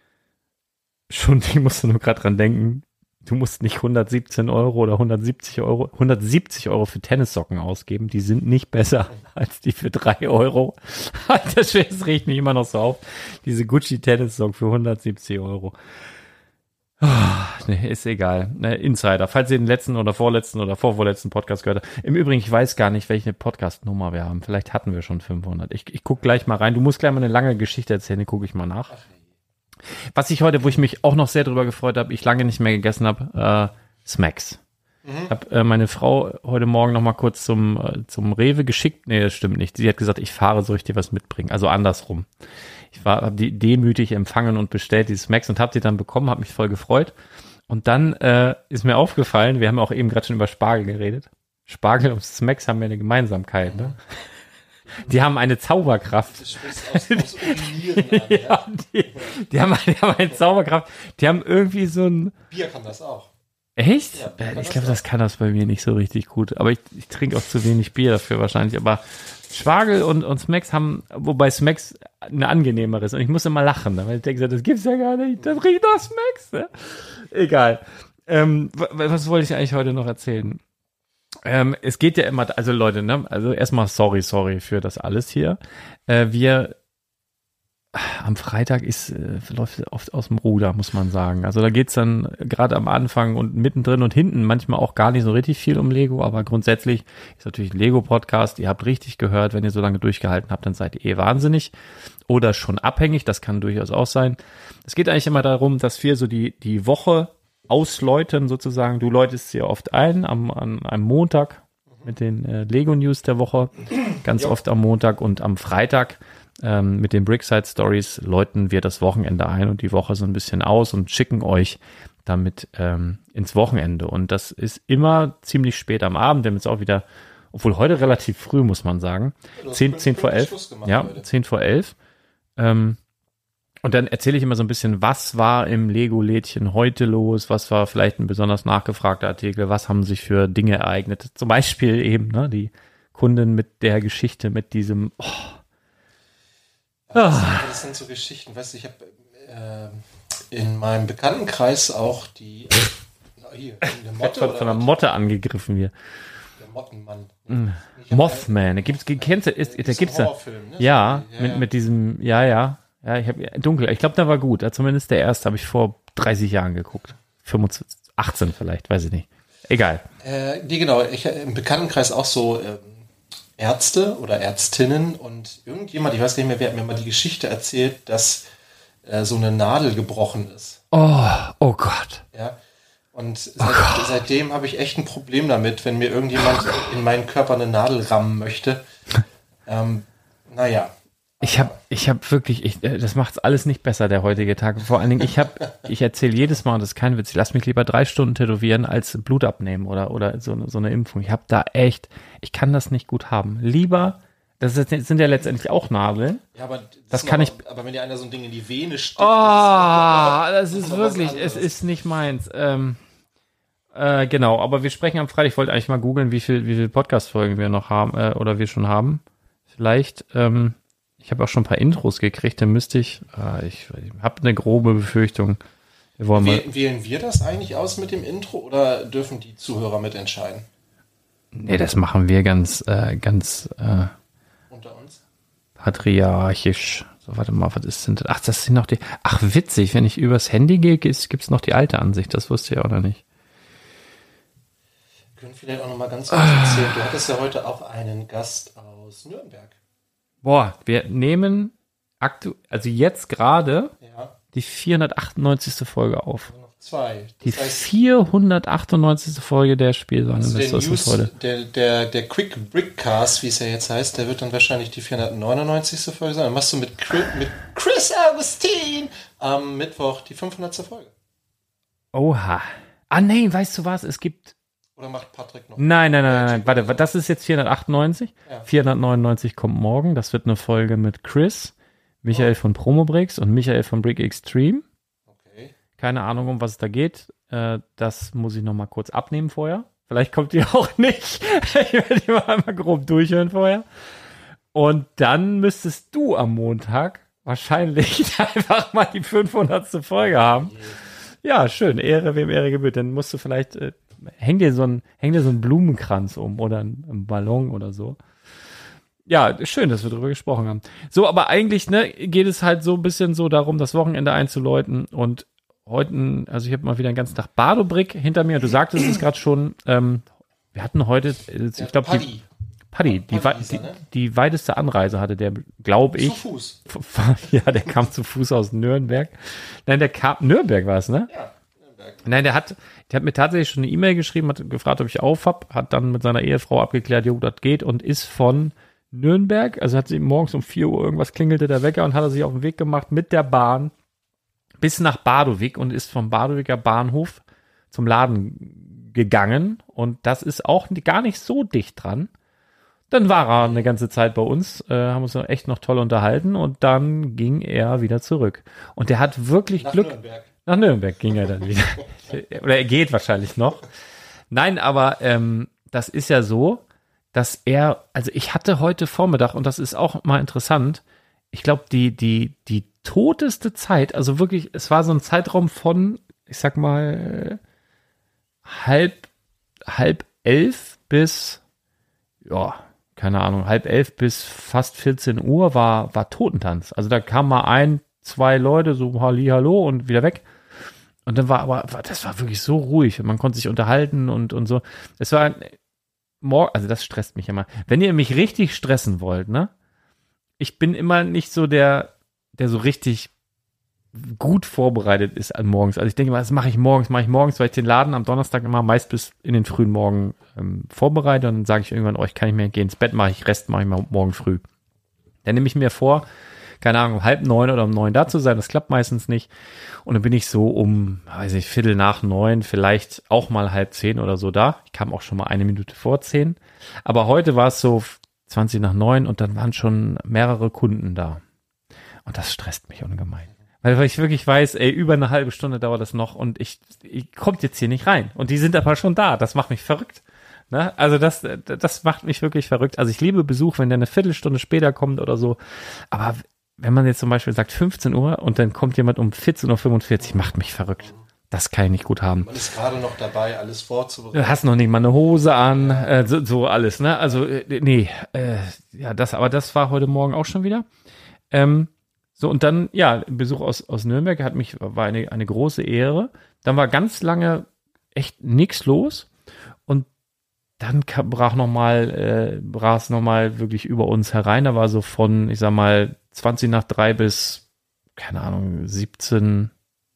schon, ich musste nur gerade dran denken, du musst nicht hundertsiebzehn Euro oder hundertsiebzig Euro, hundertsiebzig Euro für Tennissocken ausgeben. Die sind nicht besser als die für drei Euro. Das regt mich immer noch so auf. Diese Gucci Tennissocken für hundertsiebzig Euro. Oh, nee, ist egal. Ne, Insider. Falls ihr den letzten oder vorletzten oder vorvorletzten Podcast gehört habt. Im Übrigen, ich weiß gar nicht, welche Podcast-Nummer wir haben. Vielleicht hatten wir schon fünfhundert. Ich, ich guck gleich mal rein. Du musst gleich mal eine lange Geschichte erzählen, die gucke ich mal nach. Was ich heute, wo ich mich auch noch sehr drüber gefreut habe, ich lange nicht mehr gegessen habe, äh, Smacks. Ich habe äh, meine Frau heute Morgen noch mal kurz zum, äh, zum Rewe geschickt. Nee, das stimmt nicht. Sie hat gesagt, ich fahre, soll ich dir was mitbringen? Also andersrum. Ich war, habe die demütig empfangen und bestellt, die Smacks, und habe die dann bekommen, habe mich voll gefreut. Und dann äh, ist mir aufgefallen, wir haben auch eben gerade schon über Spargel geredet. Spargel und Smacks haben ja eine Gemeinsamkeit, ne? Die haben eine Zauberkraft. Das sprichst aus, aus Urinieren an, ja? Ja, die, die, haben, die haben eine Zauberkraft. Die haben irgendwie so ein... Bier kann das auch. Echt? Ja, äh, ich glaube, das kann das bei mir nicht so richtig gut. Aber ich, ich trinke auch zu wenig Bier dafür wahrscheinlich. Aber Spargel und, und Smacks haben, wobei Smacks eine angenehmere ist. Und ich muss immer lachen, weil ich denke, das gibt's ja gar nicht. Das riecht nach Smacks. Ne? Egal. Ähm, was wollte ich eigentlich heute noch erzählen? Ähm, es geht ja immer, also Leute, ne, also erstmal sorry, sorry für das alles hier. Äh, wir, am Freitag ist, äh, läuft oft aus dem Ruder, muss man sagen. Also da geht's dann gerade am Anfang und mittendrin und hinten manchmal auch gar nicht so richtig viel um Lego, aber grundsätzlich ist natürlich ein Lego-Podcast. Ihr habt richtig gehört, wenn ihr so lange durchgehalten habt, dann seid ihr eh wahnsinnig oder schon abhängig, das kann durchaus auch sein. Es geht eigentlich immer darum, dass wir so die, die Woche ausläuten sozusagen. Du läutest sie oft ein am, an einem Montag mit den äh, Lego-News der Woche, ganz ja. oft am Montag, und am Freitag ähm, mit den Brickside Stories läuten wir das Wochenende ein und die Woche so ein bisschen aus und schicken euch damit ähm, ins Wochenende. Und das ist immer ziemlich spät am Abend. Wir haben jetzt auch wieder, obwohl heute relativ früh, muss man sagen, zehn, zehn vor elf. Ja, heute. zehn vor elf. Ähm, Und dann erzähle ich immer so ein bisschen, was war im Lego-Lädchen heute los, was war vielleicht ein besonders nachgefragter Artikel, was haben sich für Dinge ereignet. Zum Beispiel eben ne, die Kundin mit der Geschichte, mit diesem... Oh. Das, sind, das sind so Geschichten, weißt du, ich habe äh, in meinem Bekanntenkreis auch die... Äh, hier, eine Motte von, von einer Motte angegriffen hier. Der Mottenmann. Mm. Mothman, da gibt's, kennst du, ist, da gibt's ja... Ne? Ja, ja, mit, mit diesem, ja, ja. Ja, ich habe dunkel. Ich glaube, der war gut. Zumindest der erste habe ich vor dreißig Jahren geguckt. fünfundzwanzig, achtzehn vielleicht, weiß ich nicht. Egal. Äh, nee, genau. Ich im Bekanntenkreis auch so ähm, Ärzte oder Ärztinnen und irgendjemand, ich weiß gar nicht mehr, wer hat mir mal die Geschichte erzählt, dass äh, so eine Nadel gebrochen ist. Oh, oh Gott. Ja. Und seit, oh seitdem habe ich echt ein Problem damit, wenn mir irgendjemand oh in meinen Körper eine Nadel rammen möchte. Ähm, naja. Ich habe ich hab wirklich, ich, das macht's alles nicht besser, der heutige Tag. Vor allen Dingen, ich habe, ich erzähle jedes Mal, und das ist kein Witz, ich lass mich lieber drei Stunden tätowieren, als Blut abnehmen oder, oder so, so eine Impfung. Ich habe da echt, ich kann das nicht gut haben. Lieber, das sind ja letztendlich auch Nadeln. Ja, aber das, das kann aber, ich. Aber wenn dir einer so ein Ding in die Vene stickt. Oh, das ist, das ist wirklich, es ist nicht meins. Ähm, äh, genau, aber wir sprechen am Freitag. Ich wollte eigentlich mal googeln, wie viel, wie viel Podcast-Folgen wir noch haben, äh, oder wir schon haben. Vielleicht, ähm, ich habe auch schon ein paar Intros gekriegt, dann müsste ich, äh, ich, ich habe eine grobe Befürchtung. Wir wollen mal, wählen wir das eigentlich aus mit dem Intro oder dürfen die Zuhörer mitentscheiden? Nee, das machen wir ganz, äh, ganz äh, unter uns? Patriarchisch. So, warte mal, was ist denn das? Ach, das sind noch die, ach witzig, wenn ich übers Handy gehe, gibt es noch die alte Ansicht, das wusste ich auch noch nicht. Wir können vielleicht auch noch mal ganz kurz erzählen, du hattest ja heute auch einen Gast aus Nürnberg. Boah, wir nehmen aktu- also jetzt gerade ja. die vierhundertachtundneunzigste Folge auf. Also noch zwei. Das die heißt, vierhundertachtundneunzigste Folge der Spielsammlung. Also der, News, der, der, der Quick Brickcast, wie es ja jetzt heißt, der wird dann wahrscheinlich die vierhundertneunundneunzigste Folge sein. Dann machst du mit Chris, mit Chris Augustin am Mittwoch die fünfhundertste Folge. Oha. Ah nee, weißt du was, es gibt... Oder macht Patrick noch? Nein, nein, nein, nein, warte, das ist jetzt vierhundertachtundneunzig. Ja. vierhundertneunundneunzig kommt morgen. Das wird eine Folge mit Chris, Michael oh. von Promobricks und Michael von Brick Extreme. Okay. Keine Ahnung, um was es da geht. Äh, das muss ich noch mal kurz abnehmen vorher. Vielleicht kommt die auch nicht. Ich werde die mal einmal grob durchhören vorher. Und dann müsstest du am Montag wahrscheinlich einfach mal die fünfhundertste Folge haben. Yeah. Ja, schön. Ehre, wem Ehre gebührt. Dann musst du vielleicht... Äh, Häng dir, so ein, häng dir so einen Blumenkranz um oder einen Ballon oder so. Ja, schön, dass wir darüber gesprochen haben. So, aber eigentlich ne, geht es halt so ein bisschen so darum, das Wochenende einzuläuten. Und heute, also ich habe mal wieder den ganzen Tag Badobrick hinter mir. Du sagtest es gerade schon, ähm, wir hatten heute, ich glaube, die Paddy, die, Paddy die, ne? die weiteste Anreise hatte der, glaube ich. Zu Fuß. Ja, der kam zu Fuß aus Nürnberg. Nein, der kam, Nürnberg war es, ne? Ja, Nürnberg. Nein, der hat, der hat mir tatsächlich schon eine E-Mail geschrieben, hat gefragt, ob ich auf hab, hat dann mit seiner Ehefrau abgeklärt, jo, das geht und ist von Nürnberg, also hat sie morgens um vier Uhr irgendwas klingelte der Wecker und hat er sich auf den Weg gemacht mit der Bahn bis nach Badowik und ist vom Badowiker Bahnhof zum Laden gegangen und das ist auch gar nicht so dicht dran. Dann war er eine ganze Zeit bei uns, äh, haben uns echt noch toll unterhalten und dann ging er wieder zurück. Und der hat wirklich nach Glück. Nürnberg. Nach Nürnberg ging er dann wieder. Oder er geht wahrscheinlich noch. Nein, aber ähm, das ist ja so, dass er, also ich hatte heute Vormittag, und das ist auch mal interessant, ich glaube, die, die, die toteste Zeit, also wirklich, es war so ein Zeitraum von, ich sag mal, halb, halb elf bis, ja, keine Ahnung, halb elf bis fast vierzehn Uhr war, war Totentanz. Also da kam mal ein, zwei Leute, so Halli, hallo und wieder weg. Und dann war aber, das war wirklich so ruhig und man konnte sich unterhalten und, und so. Es war ein, also das stresst mich immer. Wenn ihr mich richtig stressen wollt, ne? Ich bin immer nicht so der, der so richtig gut vorbereitet ist an morgens. Also ich denke mal, das mache ich morgens, mache ich morgens, weil ich den Laden am Donnerstag immer meist bis in den frühen Morgen ähm, vorbereite und dann sage ich irgendwann, oh, ich kann nicht mehr gehen ins Bett, mache ich Rest, mache ich mal morgen früh. Dann nehme ich mir vor, keine Ahnung, um halb neun oder um neun da zu sein, das klappt meistens nicht. Und dann bin ich so um, weiß ich, Viertel nach neun, vielleicht auch mal halb zehn oder so da. Ich kam auch schon mal eine Minute vor zehn. Aber heute war es so zwanzig nach neun und dann waren schon mehrere Kunden da. Und das stresst mich ungemein. Weil ich wirklich weiß, ey, über eine halbe Stunde dauert das noch und ich, ich kommt jetzt hier nicht rein. Und die sind aber schon da. Das macht mich verrückt. Ne? Also das, das macht mich wirklich verrückt. Also ich liebe Besuch, wenn der eine Viertelstunde später kommt oder so. Aber wenn man jetzt zum Beispiel sagt fünfzehn Uhr und dann kommt jemand um vierzehn Uhr fünfundvierzig, macht mich verrückt. Das kann ich nicht gut haben. Man ist gerade noch dabei, alles vorzubereiten. Du hast noch nicht mal eine Hose an, äh, so, so alles, ne? Also, äh, nee, äh, ja, das, aber das war heute Morgen auch schon wieder. Ähm, so, und dann, ja, Besuch aus, aus Nürnberg hat mich, war eine, eine große Ehre. Dann war ganz lange echt nichts los. Und dann kam, brach noch mal, äh, brach es nochmal wirklich über uns herein. Da war so von, ich sag mal, zwanzig nach drei bis, keine Ahnung, siebzehn,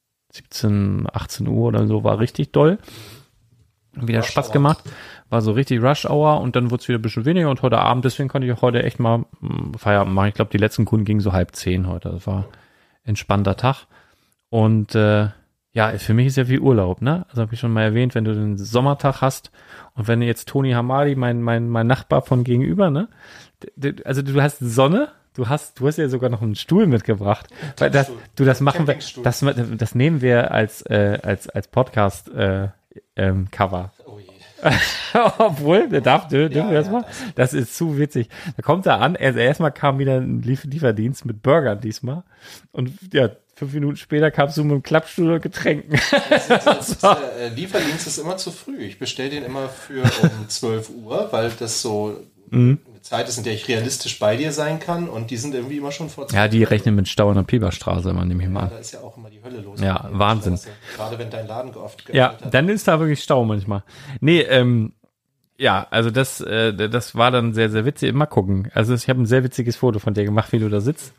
achtzehn Uhr oder so, war richtig doll. Wieder Rush Spaß Hour. Gemacht. War so richtig Rush Hour und dann wurde es wieder ein bisschen weniger und heute Abend, deswegen konnte ich auch heute echt mal mh, Feierabend machen. Ich glaube, die letzten Kunden gingen so halb zehn heute. Das war ein entspannter Tag. Und äh, ja, für mich ist ja wie Urlaub, ne? Also habe ich schon mal erwähnt, wenn du den Sommertag hast und wenn jetzt Toni Hamadi, mein, mein, mein Nachbar von gegenüber, ne? D- d- also du hast Sonne, du hast, du hast ja sogar noch einen Stuhl mitgebracht. Weil das, du, das machen wir, das, das nehmen wir als, äh, als, als Podcast äh, ähm, Cover. Oh je. Obwohl, der darf, dürfen ja, wir das ja, mal? Das ist zu witzig. Da kommt er an, also erstmal kam wieder ein Lief- Lieferdienst mit Burgern diesmal. Und ja, fünf Minuten später kamst du mit einem Klappstuhl und Getränken. Das ist, das ist, äh, Lieferdienst ist immer zu früh. Ich bestelle den immer für um zwölf Uhr, weil das so mhm. eine Zeit ist, in der ich realistisch bei dir sein kann. Und die sind irgendwie immer schon vor Ja, die rechnen mit Stau an der Pieperstraße, man nehme ich mal ja, an. da ist ja auch immer die Hölle los. Ja, Wahnsinn. Straße. Gerade wenn dein Laden oft geöffnet Ja, hat. dann ist da wirklich Stau manchmal. Nee, ähm, ja, also das, äh, das war dann sehr, sehr witzig. Mal gucken. Also ich habe ein sehr witziges Foto von dir gemacht, wie du da sitzt.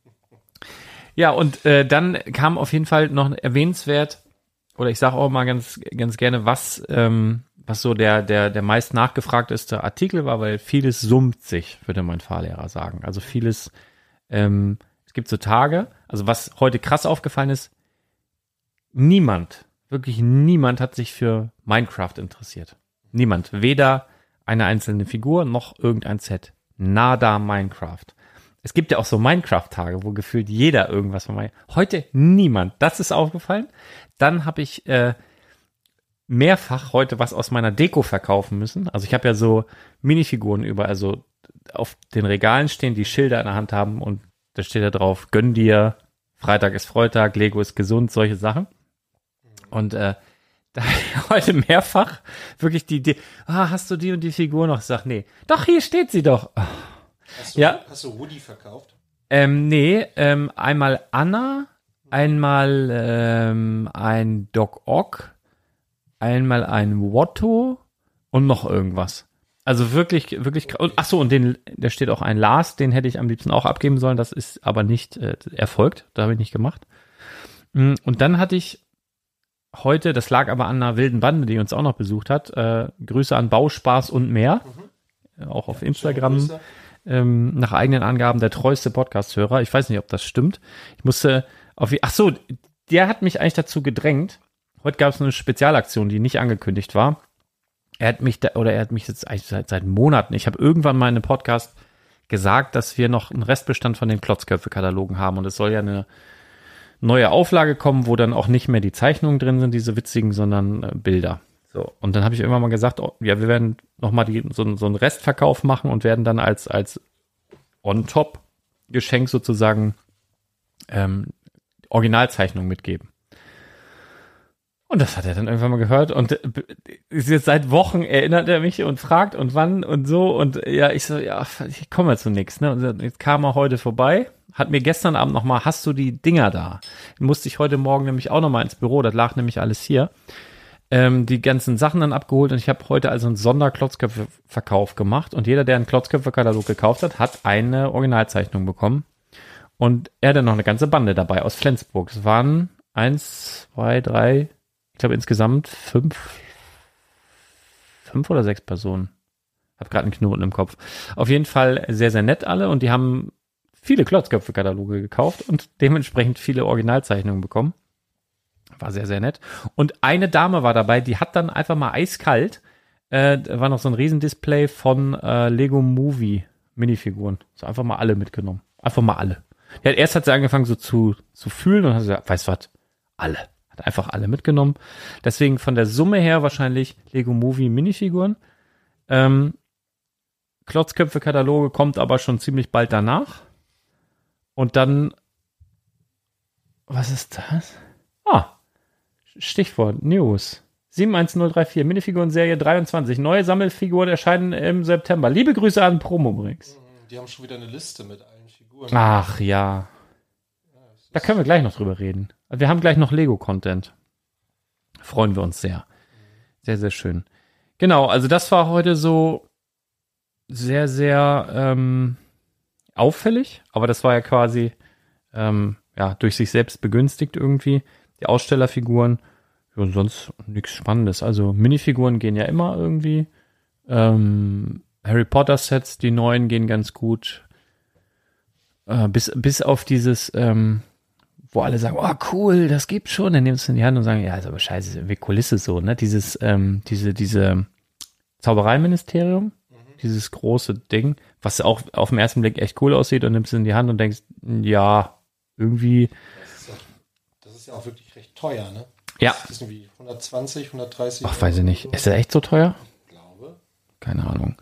Ja, und äh, dann kam auf jeden Fall noch erwähnenswert, oder ich sage auch mal ganz, ganz gerne, was, ähm, was so der, der, der meist nachgefragteste Artikel war, weil vieles summt sich, würde mein Fahrlehrer sagen. Also vieles, ähm, es gibt so Tage, also was heute krass aufgefallen ist, niemand, wirklich niemand hat sich für Minecraft interessiert. Niemand. Weder eine einzelne Figur noch irgendein Set. Nada Minecraft. Es gibt ja auch so Minecraft-Tage, wo gefühlt jeder irgendwas von Minecraft. Heute niemand. Das ist aufgefallen. Dann habe ich äh, mehrfach heute was aus meiner Deko verkaufen müssen. Also ich habe ja so Minifiguren überall, also auf den Regalen stehen, die Schilder in der Hand haben und da steht da drauf, gönn dir, Freitag ist Freitag, Lego ist gesund, solche Sachen. Und äh, da habe ich heute mehrfach wirklich die Idee, ah, hast du die und die Figur noch? Ich sag, nee, doch, hier steht sie doch. Oh. Hast du, ja. hast du Woody verkauft? Ähm, nee, ähm, einmal Anna einmal ähm, ein Doc Ock, einmal ein Watto und noch irgendwas. Also wirklich, wirklich, okay. Ach so, und den, da steht auch ein Lars, den hätte ich am liebsten auch abgeben sollen, das ist aber nicht äh, erfolgt, da habe ich nicht gemacht. Und dann hatte ich heute, das lag aber an einer wilden Bande, die uns auch noch besucht hat, äh, Grüße an Bauspaß und mehr, mhm. auch auf ja, Instagram, ähm, nach eigenen Angaben der treueste Podcast-Hörer. Ich weiß nicht, ob das stimmt. Ich musste auf, ach so, der hat mich eigentlich dazu gedrängt. Heute gab es eine Spezialaktion, die nicht angekündigt war. Er hat mich da, oder er hat mich jetzt eigentlich seit, seit Monaten, ich habe irgendwann mal in einem Podcast gesagt, dass wir noch einen Restbestand von den Klotzköpfe-Katalogen haben und es soll ja eine neue Auflage kommen, wo dann auch nicht mehr die Zeichnungen drin sind, diese witzigen, sondern äh, Bilder. So, und dann habe ich irgendwann mal gesagt, oh, ja, wir werden nochmal so, so einen Restverkauf machen und werden dann als, als On-Top-Geschenk sozusagen ähm, Originalzeichnungen mitgeben. Und das hat er dann irgendwann mal gehört und ist jetzt seit Wochen erinnert er mich und fragt und wann und so und ja, ich so, ja, ich komme zu nichts, ne? Und jetzt kam er heute vorbei, hat mir gestern Abend nochmal, hast du die Dinger da? Musste ich heute Morgen nämlich auch nochmal ins Büro, das lag nämlich alles hier, ähm, die ganzen Sachen dann abgeholt und ich habe heute also einen Sonderklotzköpfe-Verkauf gemacht und jeder, der einen Klotzköpfe-Katalog gekauft hat, hat eine Originalzeichnung bekommen und er hatte noch eine ganze Bande dabei aus Flensburg. Es waren eins, zwei, drei, ich glaube insgesamt fünf, fünf oder sechs Personen. Hab gerade einen Knoten im Kopf. Auf jeden Fall sehr, sehr nett alle und die haben viele Klotzköpfe-Kataloge gekauft und dementsprechend viele Originalzeichnungen bekommen. War sehr, sehr nett. Und eine Dame war dabei, die hat dann einfach mal eiskalt, äh, da war noch so ein Riesendisplay von äh, Lego Movie Minifiguren. So einfach mal alle mitgenommen. Einfach mal alle. Ja, erst hat sie angefangen so zu, zu fühlen und hat gesagt, weißt du was, alle. Hat einfach alle mitgenommen. Deswegen von der Summe her wahrscheinlich Lego Movie Minifiguren. Ähm, Klotzköpfe-Kataloge kommt aber schon ziemlich bald danach. Und dann, was ist das? Ah, Stichwort, News. sieben eins null drei vier, Minifiguren-Serie dreiundzwanzig. Neue Sammelfiguren erscheinen im September. Liebe Grüße an Promobrix. Die haben schon wieder eine Liste mit allen Figuren. Ach ja. Da können wir gleich noch drüber reden. Wir haben gleich noch Lego-Content. Freuen wir uns sehr. Sehr, sehr schön. Genau, also das war heute so sehr, sehr ähm, auffällig. Aber das war ja quasi ähm, ja, durch sich selbst begünstigt irgendwie. Die Ausstellerfiguren. Ja, sonst nichts Spannendes. Also Minifiguren gehen ja immer irgendwie. Ähm, Harry Potter Sets, die neuen gehen ganz gut. Äh, bis, bis auf dieses, ähm, wo alle sagen, oh cool, das gibt's schon. Dann nimmst du in die Hand und sagen, ja, ist aber scheiße, wie Kulisse so, ne? Dieses, ähm, diese, diese Zaubereiministerium, mhm. dieses große Ding, was auch auf den ersten Blick echt cool aussieht und nimmst es in die Hand und denkst, ja, irgendwie. Das ist ja, das ist ja auch wirklich recht teuer, ne? Ja. Das ist irgendwie hundertzwanzig, hundertdreißig. Ach, weiß ich nicht. Ist das echt so teuer? Ich glaube. Keine Ahnung.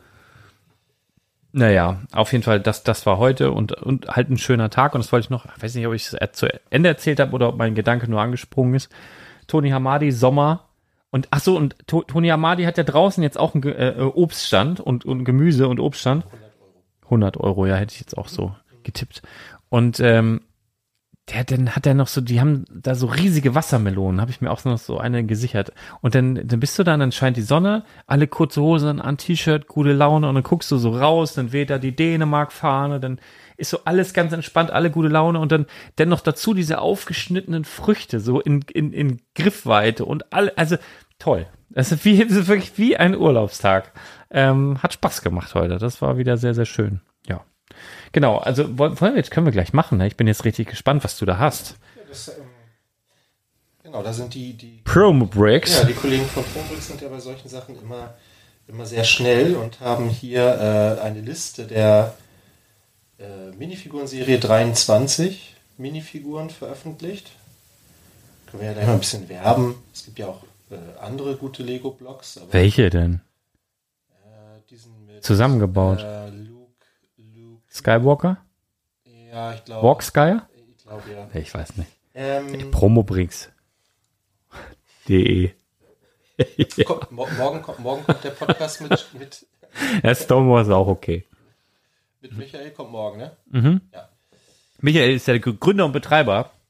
Naja, auf jeden Fall, das, das war heute und, und halt ein schöner Tag. Und das wollte ich noch, ich weiß nicht, ob ich es zu Ende erzählt habe oder ob mein Gedanke nur angesprungen ist. Tony Hamadi, Sommer. Und ach so, und to, Tony Hamadi hat ja draußen jetzt auch einen äh, Obststand und, und Gemüse und Obststand. hundert Euro. hundert Euro, ja, hätte ich jetzt auch so getippt. Und ähm, der, dann hat er noch so, die haben da so riesige Wassermelonen, habe ich mir auch noch so eine gesichert. Und dann, dann bist du da, dann scheint die Sonne, alle kurze Hosen an, T-Shirt, gute Laune und dann guckst du so raus, dann weht da die Dänemark-Fahne, dann ist so alles ganz entspannt, alle gute Laune und dann, dann noch dazu diese aufgeschnittenen Früchte, so in, in, in Griffweite und alle, also toll. Das ist, wie, das ist wirklich wie ein Urlaubstag. Ähm, hat Spaß gemacht heute, das war wieder sehr, sehr schön, ja. Genau, also wollen wir jetzt, können wir gleich machen. Ne? Ich bin jetzt richtig gespannt, was du da hast. Ja, das, ähm, genau, da sind die, die Promobrix. Ja, die Kollegen von Promobrix sind ja bei solchen Sachen immer, immer sehr schnell und haben hier äh, eine Liste der äh, Minifiguren-Serie dreiundzwanzig Minifiguren veröffentlicht. Können wir ja gleich mal ein bisschen werben. Es gibt ja auch äh, andere gute Lego-Blocks. Welche denn? Äh, diesen mit, Zusammengebaut. Äh, Luke, Luke, Skywalker? Ja, ich glaube. Walk Sky? Ich glaube, ja. Ich weiß nicht. Ähm, Promobrix. De. Kommt, mo- morgen, kommt, morgen kommt der Podcast mit, mit, Ja, Stone Wars ist auch okay. mit Michael, kommt morgen, ne? Mhm. Ja. Michael ist der Gründer und Betreiber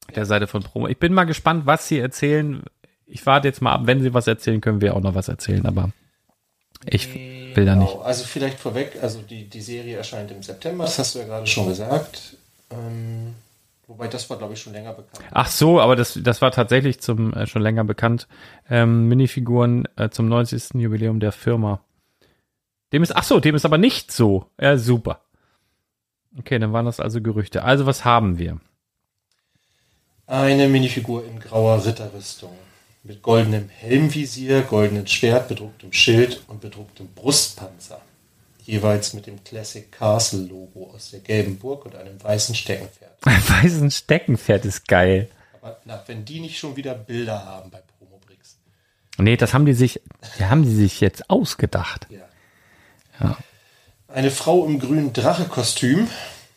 der Seite von Promo. Ich bin mal gespannt, was sie erzählen. Ich warte jetzt mal ab. Wenn sie was erzählen, können wir auch noch was erzählen, aber ich will da nicht. Genau. Also vielleicht vorweg, also die, die Serie erscheint im September, das hast du ja gerade schon gesagt. Ähm, wobei das war, glaube ich, schon länger bekannt. Ach so, aber das, das war tatsächlich zum äh, schon länger bekannt. Ähm, Minifiguren äh, zum neunzigsten Jubiläum der Firma. Dem ist, ach so, dem ist aber nicht so. Ja, super. Okay, dann waren das also Gerüchte. Also was haben wir? Eine Minifigur in grauer Ritterrüstung. Mit goldenem Helmvisier, goldenem Schwert, bedrucktem Schild und bedrucktem Brustpanzer. Jeweils mit dem Classic Castle Logo aus der gelben Burg und einem weißen Steckenpferd. Ein weißen Steckenpferd ist geil. Aber na, wenn die nicht schon wieder Bilder haben bei Promobrix. Nee, das haben die sich, die haben die sich jetzt ausgedacht. Ja. Ja. Eine Frau im grünen Drache-Kostüm.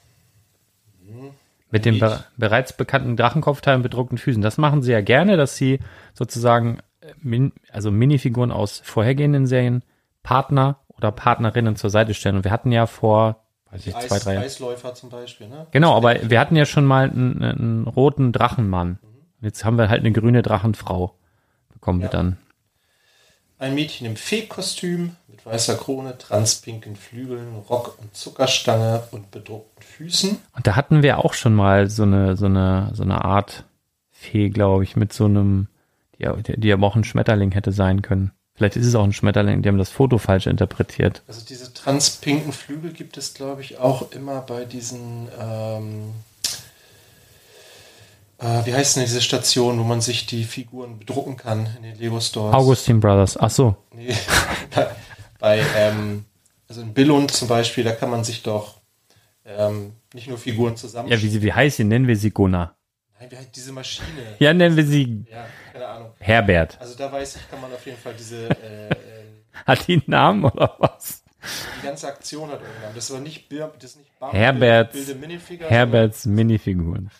Mit den be- bereits bekannten Drachenkopfteilen bedruckten Füßen. Das machen sie ja gerne, dass sie sozusagen min- also Minifiguren aus vorhergehenden Serien Partner oder Partnerinnen zur Seite stellen. Und wir hatten ja vor, weiß ich, Eis, zwei, drei Jahren. Eisläufer zum Beispiel, ne? Genau, aber wir hatten ja schon mal einen, einen roten Drachenmann. Jetzt haben wir halt eine grüne Drachenfrau. Bekommen Ja. wir dann. Ein Mädchen im Fee-Kostüm mit weißer Krone, transpinken Flügeln, Rock und Zuckerstange und bedruckten Füßen. Und da hatten wir auch schon mal so eine, so eine, so eine Art Fee, glaube ich, mit so einem, die, die aber auch ein Schmetterling hätte sein können. Vielleicht ist es auch ein Schmetterling, die haben das Foto falsch interpretiert. Also diese transpinken Flügel gibt es, glaube ich, auch immer bei diesen, ähm, äh, wie heißt denn diese Station, wo man sich die Figuren bedrucken kann in den Lego-Stores? Augustin Brothers, ach so. Nee, bei, bei ähm, also in Billund zum Beispiel, da kann man sich doch ähm, nicht nur Figuren Ja, zusammenstellen. wie, wie heißt sie? Nennen wir sie Gunnar. Nein, wie heißt diese Maschine? Ja, nennen wir sie Ja, keine Ahnung. Herbert. Also da weiß ich, kann man auf jeden Fall diese, äh, äh, Hat die einen Namen oder was? die ganze Aktion hat irgendwann. Das war nicht, Bir- das ist nicht Bar- Herberts, Bilde Minifigure, Herberts Minifiguren.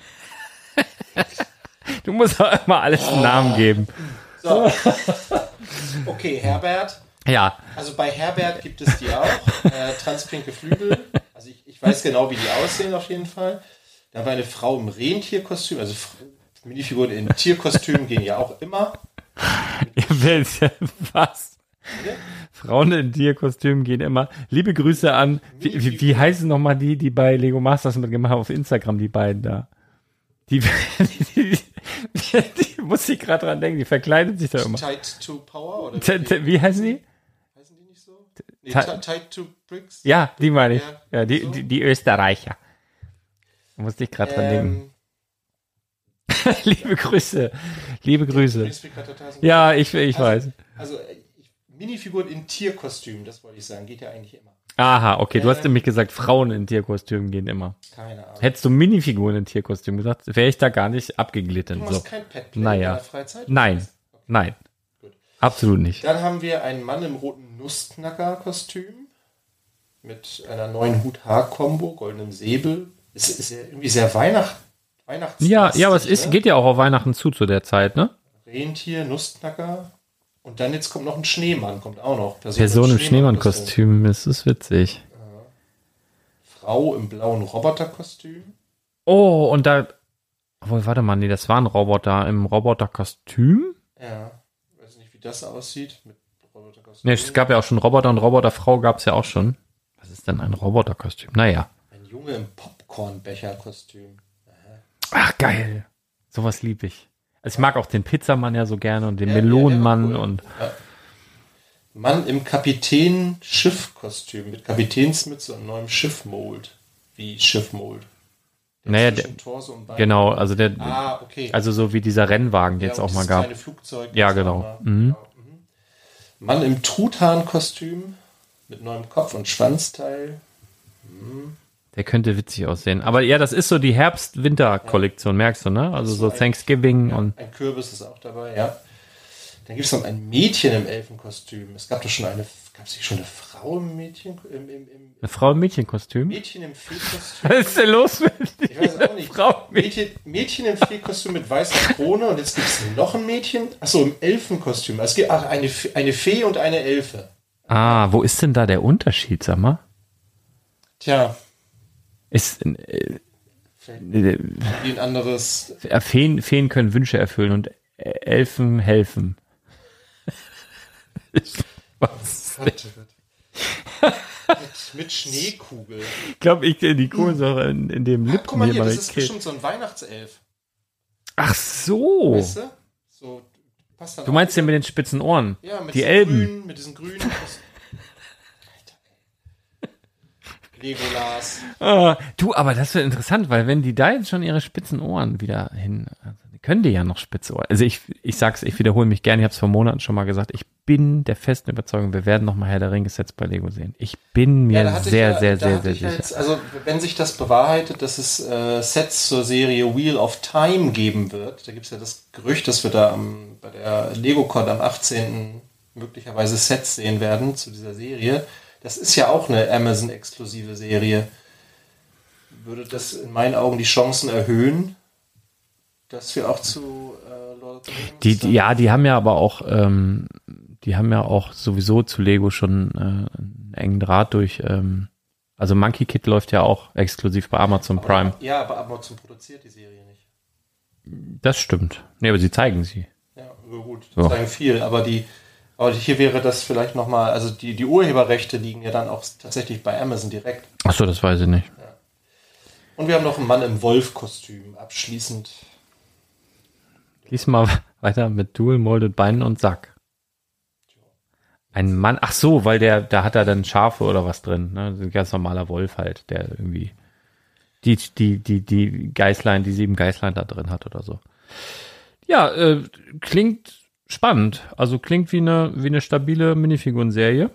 Du musst auch immer alles einen Namen geben. sondern- So. Okay, Herbert. Ja, Also bei Herbert gibt es die auch. Äh, transpinke Flügel. Also ich, ich weiß genau, wie die aussehen auf jeden Fall. Da war eine Frau im Rentierkostüm. Also F- Minifiguren in Tierkostümen gehen ja auch immer. ihr wisst ja was. Frauen in Tierkostümen gehen immer. Liebe Grüße an, wie, wie, wie heißen nochmal die, die bei Lego Masters mitgemacht haben auf Instagram, die beiden da. Die, die, die, die, die muss ich gerade dran denken, die verkleiden sich da immer. Tight to Power? Oder T- t- Wie heißen die? heißen die nicht so? Nee, Ta- Ti- Tight to Bricks? Ja, die meine ich. Ja, Ja, die, so. die, die Österreicher. Da musste ich gerade dran denken. Ähm, Liebe Grüße. Liebe Grüße. Bricks Pick hat total so- Ja, ich, ich also, weiß. Also äh, ich- Minifiguren in Tierkostümen, das wollte ich sagen, geht ja eigentlich immer. Aha, okay. Du hast Äh, nämlich gesagt, Frauen in Tierkostümen gehen immer. Keine Ahnung. Hättest du Minifiguren in Tierkostümen gesagt, wäre ich da gar nicht abgeglitten. Du So. machst kein Petplay Naja. in deiner Freizeit? Nein, nein. Gut. Absolut nicht. Dann haben wir einen Mann im roten Nussknacker-Kostüm mit einer neuen Hut-Haar-Kombo, goldenem Säbel. Es ist ja irgendwie sehr Weihnacht Weihnachts Ja, ja, aber es ne? ist, geht ja auch auf Weihnachten zu, zu der Zeit, ne? Rentier, Nussknacker. Und dann jetzt kommt noch ein Schneemann, kommt auch noch. Person, Person im Schneemann-Kostüm. Schneemann-Kostüm, das ist witzig. Frau im blauen Roboterkostüm. Oh, und da, obwohl, warte mal, nee, das war ein Roboter im Roboterkostüm? Ja, weiß nicht, wie das aussieht mit Roboterkostüm. Nee, es gab ja auch schon Roboter und Roboterfrau gab es ja auch schon. Was ist denn ein Roboterkostüm? Naja. Ein Junge im Popcornbecherkostüm. Ach, geil. Sowas lieb ich. Also ich mag auch den Pizzamann ja so gerne und den Ja, Melonenmann ja, ja, cool. und Ja. Mann im Kapitän-Schiff-Kostüm mit Kapitänsmütze und neuem Schiffmold. Wie Schiffmold? naja, der, Zwischen Torso und Bein. genau, also der, Ah, okay. also so wie dieser Rennwagen, den Ja, es und auch mal dieses gab. kleine Flugzeug, Ja, das genau. war- Mhm. genau. Mhm. Mann im Truthahn-Kostüm mit neuem Kopf- und Schwanzteil. Der könnte witzig aussehen. Aber ja, das ist so die Herbst-Winter-Kollektion, merkst du, ne? Also so ein- Thanksgiving und Ein Kürbis ist auch dabei, ja. Dann gibt es noch ein Mädchen im Elfenkostüm. Es gab doch schon eine, gab es nicht schon eine Frau im Mädchen, im, im, im eine Frau im Mädchenkostüm. Mädchen im Feekostüm? Was ist denn los mit Ich weiß auch nicht. Frau im Mädchen, Mädchen im Feekostüm mit weißer Krone und jetzt gibt es noch ein Mädchen. Achso, im Elfenkostüm. Es gibt ach, eine, Fe- eine Fee und eine Elfe. Ah, wo ist denn da der Unterschied, sag mal? Tja, Ist, äh, Okay. Wie ein anderes. Feen, Feen können Wünsche erfüllen und Elfen helfen. Was? mit, mit Schneekugel. Ich glaube, ich die Kohlensäure in, in dem Lippen. Ach, guck mal hier, das ist Kind. bestimmt so ein Weihnachtself. Ach so. Weißt du? So, passt dann du meinst den mit den spitzen Ohren? Ja, mit die diesen Elben. Grünen, mit diesen grünen. Legolas. Ah, du, aber das wird interessant, weil wenn die da jetzt schon ihre spitzen Ohren wieder hin, also die können die ja noch spitze Ohren. Also ich, ich sag's, ich wiederhole mich gerne, ich habe es vor Monaten schon mal gesagt, ich bin der festen Überzeugung, wir werden noch mal Herr der Ringe Sets bei Lego sehen. Ich bin mir ja, sehr, ja, sehr, sehr, sehr ja sicher. Jetzt, also wenn sich das bewahrheitet, dass es äh, Sets zur Serie Wheel of Time geben wird, da gibt's ja das Gerücht, dass wir da am, bei der LegoCon am achtzehnten möglicherweise Sets sehen werden zu dieser Serie. Das ist ja auch eine Amazon-exklusive Serie. Würde das in meinen Augen die Chancen erhöhen, dass wir auch zu äh, Lord of the Rings die, die, ja, die haben ja aber auch, ähm, die haben ja auch sowieso zu Lego schon äh, einen engen Draht durch, ähm, also Monkey Kid läuft ja auch exklusiv bei Amazon aber, Prime. Ja, aber Amazon produziert die Serie nicht. Das stimmt. Nee, aber sie zeigen sie. Ja, gut, sie so. zeigen viel, aber die Aber hier wäre das vielleicht nochmal, also die, die Urheberrechte liegen ja dann auch tatsächlich bei Amazon direkt. Ach so, das weiß ich nicht. Ja. Und wir haben noch einen Mann im Wolf-Kostüm, abschließend. Lies mal weiter mit Dual-Molded Beinen und Sack. Ein Mann, ach so, weil der, da hat er dann Schafe oder was drin, ne? Ein ganz normaler Wolf halt, der irgendwie die, die, die, die Geißlein, die sieben Geißlein da drin hat oder so. Ja, äh, klingt spannend. Also klingt wie eine, wie eine stabile Minifiguren-Serie.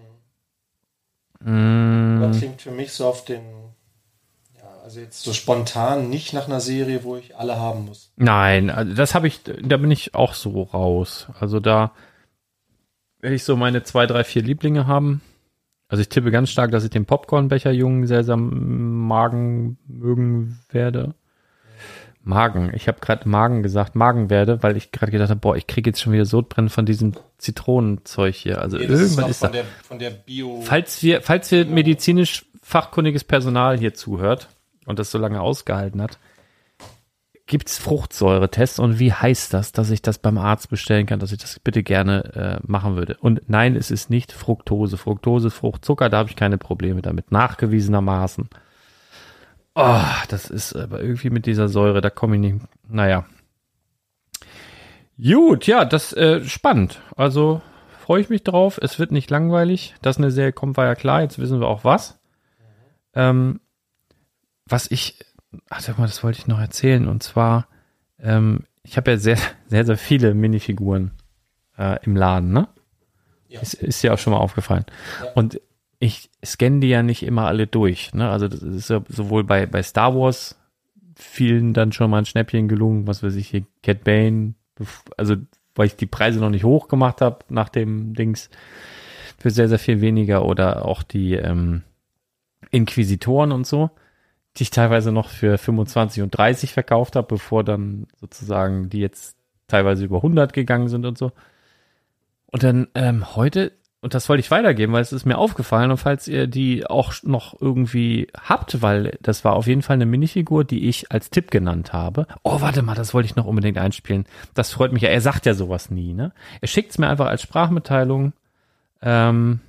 Mhm. Das klingt für mich so auf den, ja, also jetzt so spontan nicht nach einer Serie, wo ich alle haben muss. Nein, also das habe ich, da bin ich auch so raus. Also da werde ich so meine zwei, drei, vier Lieblinge haben. Also ich tippe ganz stark, dass ich den Popcornbecher-Jungen sehr, sehr Magen mögen werde. Magen. Ich habe gerade Magen gesagt, Magen werde, weil ich gerade gedacht habe, boah, ich kriege jetzt schon wieder Sodbrennen von diesem Zitronenzeug hier. Also nee, irgendwann ist, ist von da. Der, von der Bio. Falls wir, falls wir medizinisch fachkundiges Personal hier zuhört und das so lange ausgehalten hat, gibt's Fruchtsäuretests und wie heißt das, dass ich das beim Arzt bestellen kann, dass ich das bitte gerne äh, machen würde? Und nein, es ist nicht Fructose. Fructose, Fruchtzucker, da habe ich keine Probleme damit, nachgewiesenermaßen. Oh, das ist aber irgendwie mit dieser Säure, da komme ich nicht, naja. Gut, ja, das äh, spannend. Also freue ich mich drauf. Es wird nicht langweilig. Dass eine Serie kommt, war ja klar. Jetzt wissen wir auch was. Ähm, was ich, ach sag mal, das wollte ich noch erzählen. Und zwar, ähm, ich habe ja sehr, sehr, sehr viele Minifiguren äh, im Laden, ne? Ja. Ist, ist dir auch schon mal aufgefallen. Ja. Und ich scanne die ja nicht immer alle durch, ne? Also das ist ja sowohl bei, bei Star Wars vielen dann schon mal ein Schnäppchen gelungen, was weiß ich hier, Cat Bane, also weil ich die Preise noch nicht hoch gemacht habe nach dem Dings, für sehr, sehr viel weniger, oder auch die ähm, Inquisitoren und so, die ich teilweise noch für fünfundzwanzig und dreißig verkauft habe, bevor dann sozusagen die jetzt teilweise über hundert gegangen sind und so. Und dann ähm, heute, und das wollte ich weitergeben, weil es ist mir aufgefallen, und falls ihr die auch noch irgendwie habt, weil das war auf jeden Fall eine Minifigur, die ich als Tipp genannt habe. Oh, warte mal, das wollte ich noch unbedingt einspielen. Das freut mich ja, er sagt ja sowas nie, ne? Er schickt es mir einfach als Sprachmitteilung. Ähm,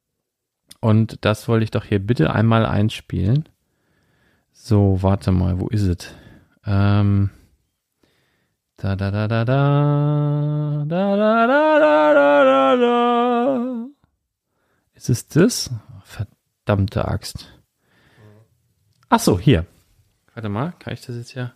und das wollte ich doch hier bitte einmal einspielen. So, warte mal, wo ist es? Ähm, da, da, da, da, da, da, da, da, da, da, da. Ist es das? Verdammte Axt. Ach so, hier. Warte mal, kann ich das jetzt hier?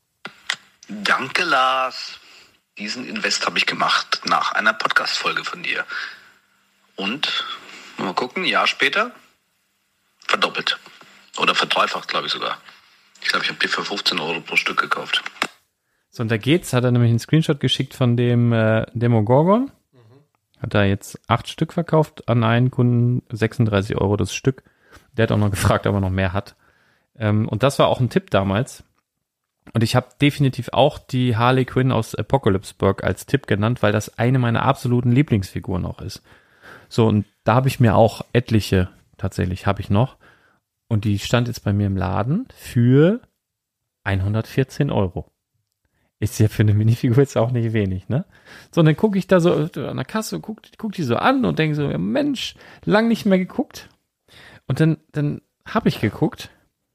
Danke, Lars. Diesen Invest habe ich gemacht nach einer Podcast-Folge von dir. Und, mal gucken, ein Jahr später, verdoppelt. Oder verdreifacht, glaube ich sogar. Ich glaube, ich habe die für fünfzehn Euro pro Stück gekauft. So, und da geht's, hat er nämlich einen Screenshot geschickt von dem äh, Demogorgon. Mhm. Hat er jetzt acht Stück verkauft an einen Kunden, sechsunddreißig Euro das Stück. Der hat auch noch gefragt, ob er noch mehr hat. Ähm, und das war auch ein Tipp damals. Und ich habe definitiv auch die Harley Quinn aus Apocalypseburg als Tipp genannt, weil das eine meiner absoluten Lieblingsfiguren auch ist. So, und da habe ich mir auch etliche, tatsächlich habe ich noch. Und die stand jetzt bei mir im Laden für hundertvierzehn Euro. Ist ja für eine Minifigur jetzt auch nicht wenig, ne? So, und dann gucke ich da so an der Kasse, guck, guck die so an und denke so, ja, Mensch, lang nicht mehr geguckt. Und dann, dann habe ich geguckt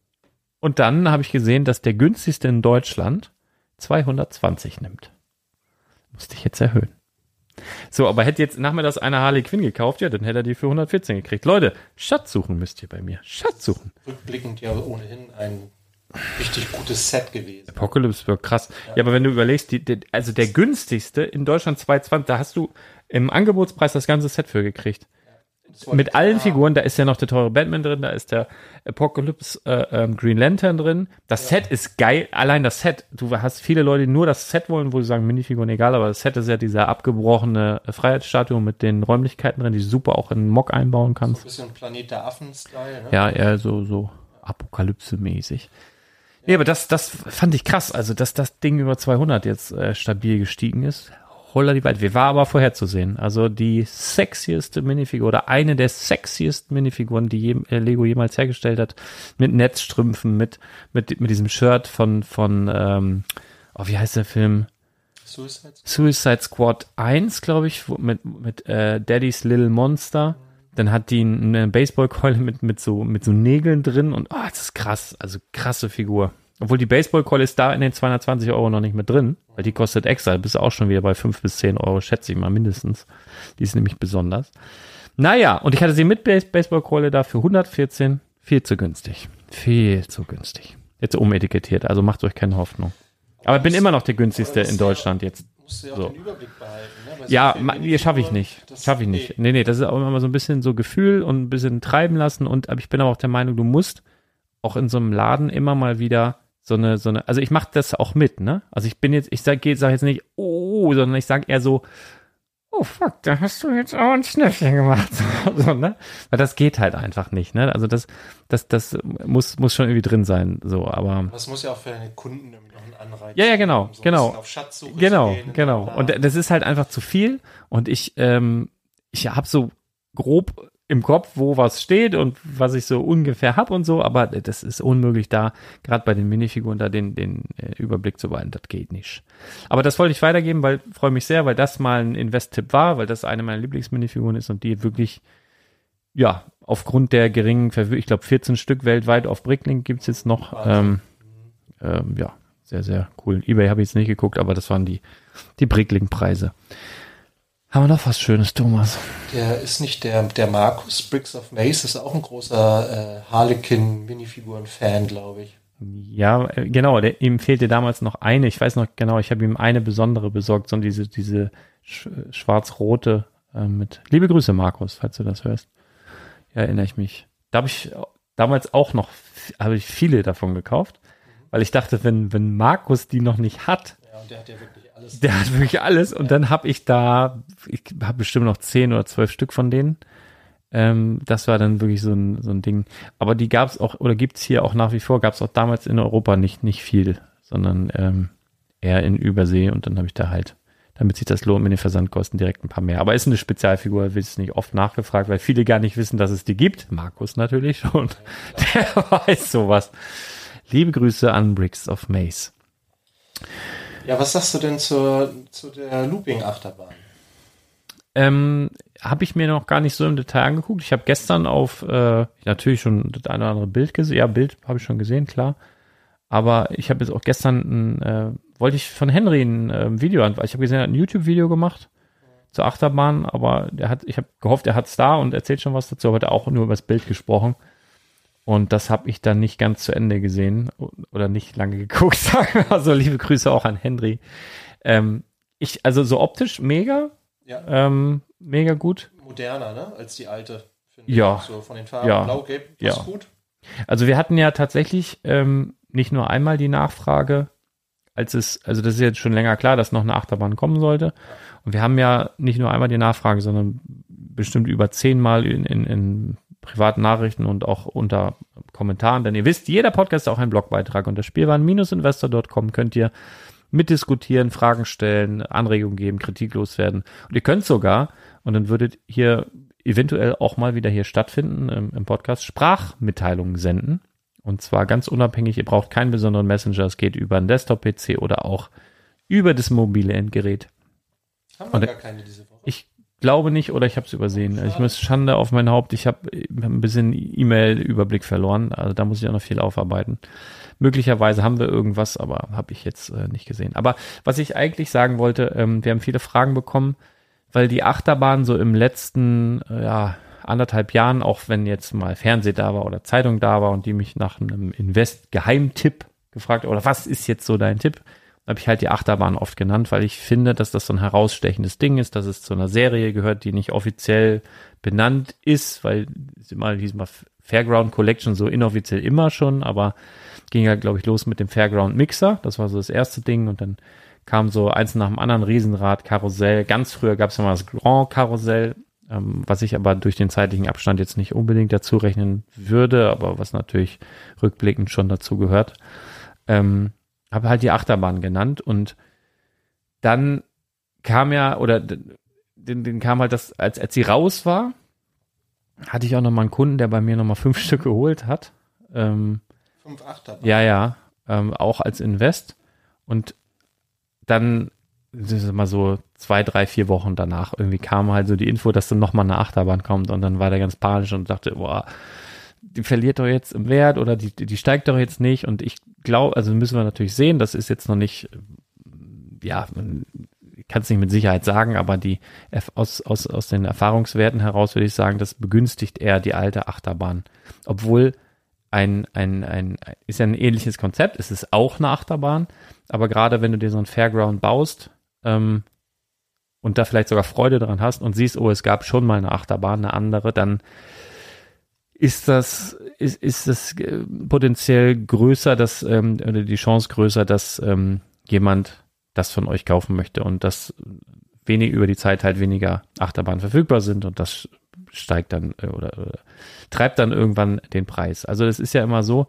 und dann habe ich gesehen, dass der günstigste in Deutschland zweihundertzwanzig nimmt. Musste ich jetzt erhöhen. So, aber hätte jetzt nachmittags einer Harley Quinn gekauft, ja, dann hätte er die für hundertvierzehn gekriegt. Leute, Schatzsuchen müsst ihr bei mir. Schatzsuchen. Rückblickend ja ohnehin ein richtig gutes Set gewesen. Apocalypse wird krass. Ja. ja, aber wenn du überlegst, die, die, also der günstigste in Deutschland zweihundertzwanzig, da hast du im Angebotspreis das ganze Set für gekriegt. Ja. Mit allen Figuren, da ist ja noch der teure Batman drin, da ist der Apocalypse äh, ähm, Green Lantern drin. Das ja. Set ist geil, allein das Set. Du hast viele Leute, die nur das Set wollen, wo sie sagen, Minifiguren egal, aber das Set ist ja dieser abgebrochene Freiheitsstatue mit den Räumlichkeiten drin, die du super auch in einen Mock einbauen kannst. So ein bisschen Planet der Affen-Style, ne? Ja, eher so, so Apokalypse-mäßig. Nee, aber das, das fand ich krass, also dass das Ding über zweihundert jetzt äh, stabil gestiegen ist. Holla die Welt. Wir war aber vorherzusehen. Also die sexieste Minifigur oder eine der sexiesten Minifiguren, die je, äh, Lego jemals hergestellt hat, mit Netzstrümpfen, mit mit mit diesem Shirt von von ähm, oh, wie heißt der Film? Suicide Squad, Suicide Squad eins, glaube ich, wo, mit mit äh, Daddy's Little Monster. Dann hat die eine Baseballkeule mit, mit so, mit so Nägeln drin und, oh, das ist krass. Also krasse Figur. Obwohl die Baseballkeule ist da in den zweihundertzwanzig Euro noch nicht mit drin, weil die kostet extra. Da bist du auch schon wieder bei fünf bis zehn Euro, schätze ich mal mindestens. Die ist nämlich besonders. Naja, und ich hatte sie mit Baseballkeule da für hundertvierzehn. Viel zu günstig. Viel zu günstig. Jetzt umetikettiert, also macht euch keine Hoffnung. Aber ich bin immer noch der günstigste in Deutschland jetzt. Musst du ja auch so. den Überblick behalten, ne? Weil Ja, so ma, schaffe ich nicht. Schaffe ich nicht. Nee, nee, das ist auch immer so ein bisschen so Gefühl und ein bisschen treiben lassen. Und aber ich bin aber auch der Meinung, du musst auch in so einem Laden immer mal wieder so eine, so eine, also ich mache das auch mit, ne? Also ich bin jetzt, ich sage sag jetzt nicht, oh, sondern ich sage eher so, oh fuck, da hast du jetzt auch ein Schnäppchen gemacht. so, ne? Weil das geht halt einfach nicht, ne? Also das, das, das muss, muss schon irgendwie drin sein, so, aber. Das muss ja auch für deine Kunden irgendwie noch ein Anreiz sein. Ja, ja, genau, um so genau. auf Schatzsuche genau, zu gehen. Genau, und das ist halt einfach zu viel und ich, ähm, ich habe so grob im Kopf, wo was steht und was ich so ungefähr hab und so, aber das ist unmöglich da, gerade bei den Minifiguren da den, den äh, Überblick zu behalten, das geht nicht. Aber das wollte ich weitergeben, weil freue mich sehr, weil das mal ein Invest-Tipp war, weil das eine meiner Lieblingsminifiguren ist und die wirklich, ja, aufgrund der geringen Verwirrung, ich glaube vierzehn Stück weltweit auf Bricklink gibt's jetzt noch, ähm, ähm, ja, sehr, sehr cool. eBay habe ich jetzt nicht geguckt, aber das waren die, die Bricklink-Preise. Haben wir noch was Schönes, Thomas? Der ist nicht der, der Markus Bricks of Mace, ist auch ein großer äh, Harlequin-Minifiguren-Fan, glaube ich. Ja, äh, genau, der, ihm fehlte damals noch eine, ich weiß noch genau, ich habe ihm eine besondere besorgt, so diese, diese sch- schwarz-rote äh, mit, liebe Grüße Markus, falls du das hörst, ja, erinnere ich mich. Da habe ich damals auch noch, habe ich viele davon gekauft, mhm. weil ich dachte, wenn, wenn Markus die noch nicht hat, ja, und der hat ja wirklich alles. Der hat wirklich alles und ja. Dann habe ich da, ich habe bestimmt noch zehn oder zwölf Stück von denen. Ähm, das war dann wirklich so ein, so ein Ding. Aber die gab es auch, oder gibt es hier auch nach wie vor, gab es auch damals in Europa nicht, nicht viel, sondern ähm, eher in Übersee und dann habe ich da halt, damit sich das lohnt mit den Versandkosten, direkt ein paar mehr. Aber ist eine Spezialfigur, wird es nicht oft nachgefragt, weil viele gar nicht wissen, dass es die gibt. Markus natürlich schon. Ja, der weiß sowas. Liebe Grüße an Bricks of Mace. Ja, was sagst du denn zur, zu der Looping-Achterbahn? Ähm, habe ich mir noch gar nicht so im Detail angeguckt. Ich habe gestern auf, äh, natürlich schon das eine oder andere Bild gesehen. Ja, Bild habe ich schon gesehen, klar. Aber ich habe jetzt auch gestern, ein, äh, wollte ich von Henry ein äh, Video an, weil ich habe gesehen, er hat ein YouTube-Video gemacht zur Achterbahn, aber der hat, ich habe gehofft, er hat's da und erzählt schon was dazu, aber hat auch nur über das Bild gesprochen. Und das habe ich dann nicht ganz zu Ende gesehen oder nicht lange geguckt, sagen wir mal so. Liebe Grüße auch an Henry. Ähm, ich, also so optisch mega, ja. ähm, mega gut. Moderner, ne, als die alte. Ja. So von den Farben, ja. blau, gelb, ja. ist gut. Also wir hatten ja tatsächlich ähm, nicht nur einmal die Nachfrage, als es, also das ist jetzt schon länger klar, dass noch eine Achterbahn kommen sollte. Und wir haben ja nicht nur einmal die Nachfrage, sondern bestimmt über zehnmal in, in, in privaten Nachrichten und auch unter Kommentaren, denn ihr wisst, jeder Podcast ist auch ein Blogbeitrag und das Spielwaren Investor Punkt com könnt ihr mitdiskutieren, Fragen stellen, Anregungen geben, Kritik loswerden und ihr könnt sogar, und dann würdet hier eventuell auch mal wieder hier stattfinden im, im Podcast, Sprachmitteilungen senden Und zwar ganz unabhängig, ihr braucht keinen besonderen Messenger, es geht über einen Desktop-P C oder auch über das mobile Endgerät. Haben wir Und gar keine diese Woche? Ich glaube nicht oder ich habe es übersehen. Ich muss Schande auf mein Haupt, ich habe ein bisschen E-Mail-Überblick verloren, also da muss ich auch noch viel aufarbeiten. Möglicherweise haben wir irgendwas, aber habe ich jetzt äh, nicht gesehen. Aber was ich eigentlich sagen wollte, ähm, wir haben viele Fragen bekommen, weil die Achterbahn so im letzten, äh, ja, anderthalb Jahren, auch wenn jetzt mal Fernseh da war oder Zeitung da war und die mich nach einem Invest-Geheimtipp gefragt, oder was ist jetzt so dein Tipp? Da habe ich halt die Achterbahn oft genannt, weil ich finde, dass das so ein herausstechendes Ding ist, dass es zu einer Serie gehört, die nicht offiziell benannt ist, weil es immer hieß mal Fairground Collection so inoffiziell immer schon, aber ging ja, glaube ich, los mit dem Fairground Mixer, das war so das erste Ding und dann kam so eins nach dem anderen, Riesenrad, Karussell, ganz früher gab es ja mal das Grand Karussell, ähm, was ich aber durch den zeitlichen Abstand jetzt nicht unbedingt dazu rechnen würde, aber was natürlich rückblickend schon dazu gehört. Ähm, habe halt die Achterbahn genannt und dann kam ja, oder den, den kam halt das, als, als sie raus war, hatte ich auch noch mal einen Kunden, der bei mir noch mal fünf Stück geholt hat. Ähm, fünf Achterbahn? Ja, ja, ähm, auch als Invest und dann, das ist mal so zwei, drei, vier Wochen danach irgendwie kam halt so die Info, dass dann noch mal eine Achterbahn kommt und dann war der ganz panisch und dachte, boah, die verliert doch jetzt im Wert oder die, die steigt doch jetzt nicht und ich glaube, also müssen wir natürlich sehen, das ist jetzt noch nicht, ja, ich kann es nicht mit Sicherheit sagen, aber die aus, aus, aus den Erfahrungswerten heraus würde ich sagen, das begünstigt eher die alte Achterbahn, obwohl ein, ein, ein, ist ja ein ähnliches Konzept, es ist auch eine Achterbahn, aber gerade wenn du dir so ein Fairground baust ähm, und da vielleicht sogar Freude dran hast und siehst, oh, es gab schon mal eine Achterbahn, eine andere, dann ist das, ist, ist das potenziell größer, dass, ähm, oder die Chance größer, dass ähm, jemand das von euch kaufen möchte und dass wenig über die Zeit halt weniger Achterbahnen verfügbar sind und das steigt dann äh, oder, oder treibt dann irgendwann den Preis. Also das ist ja immer so,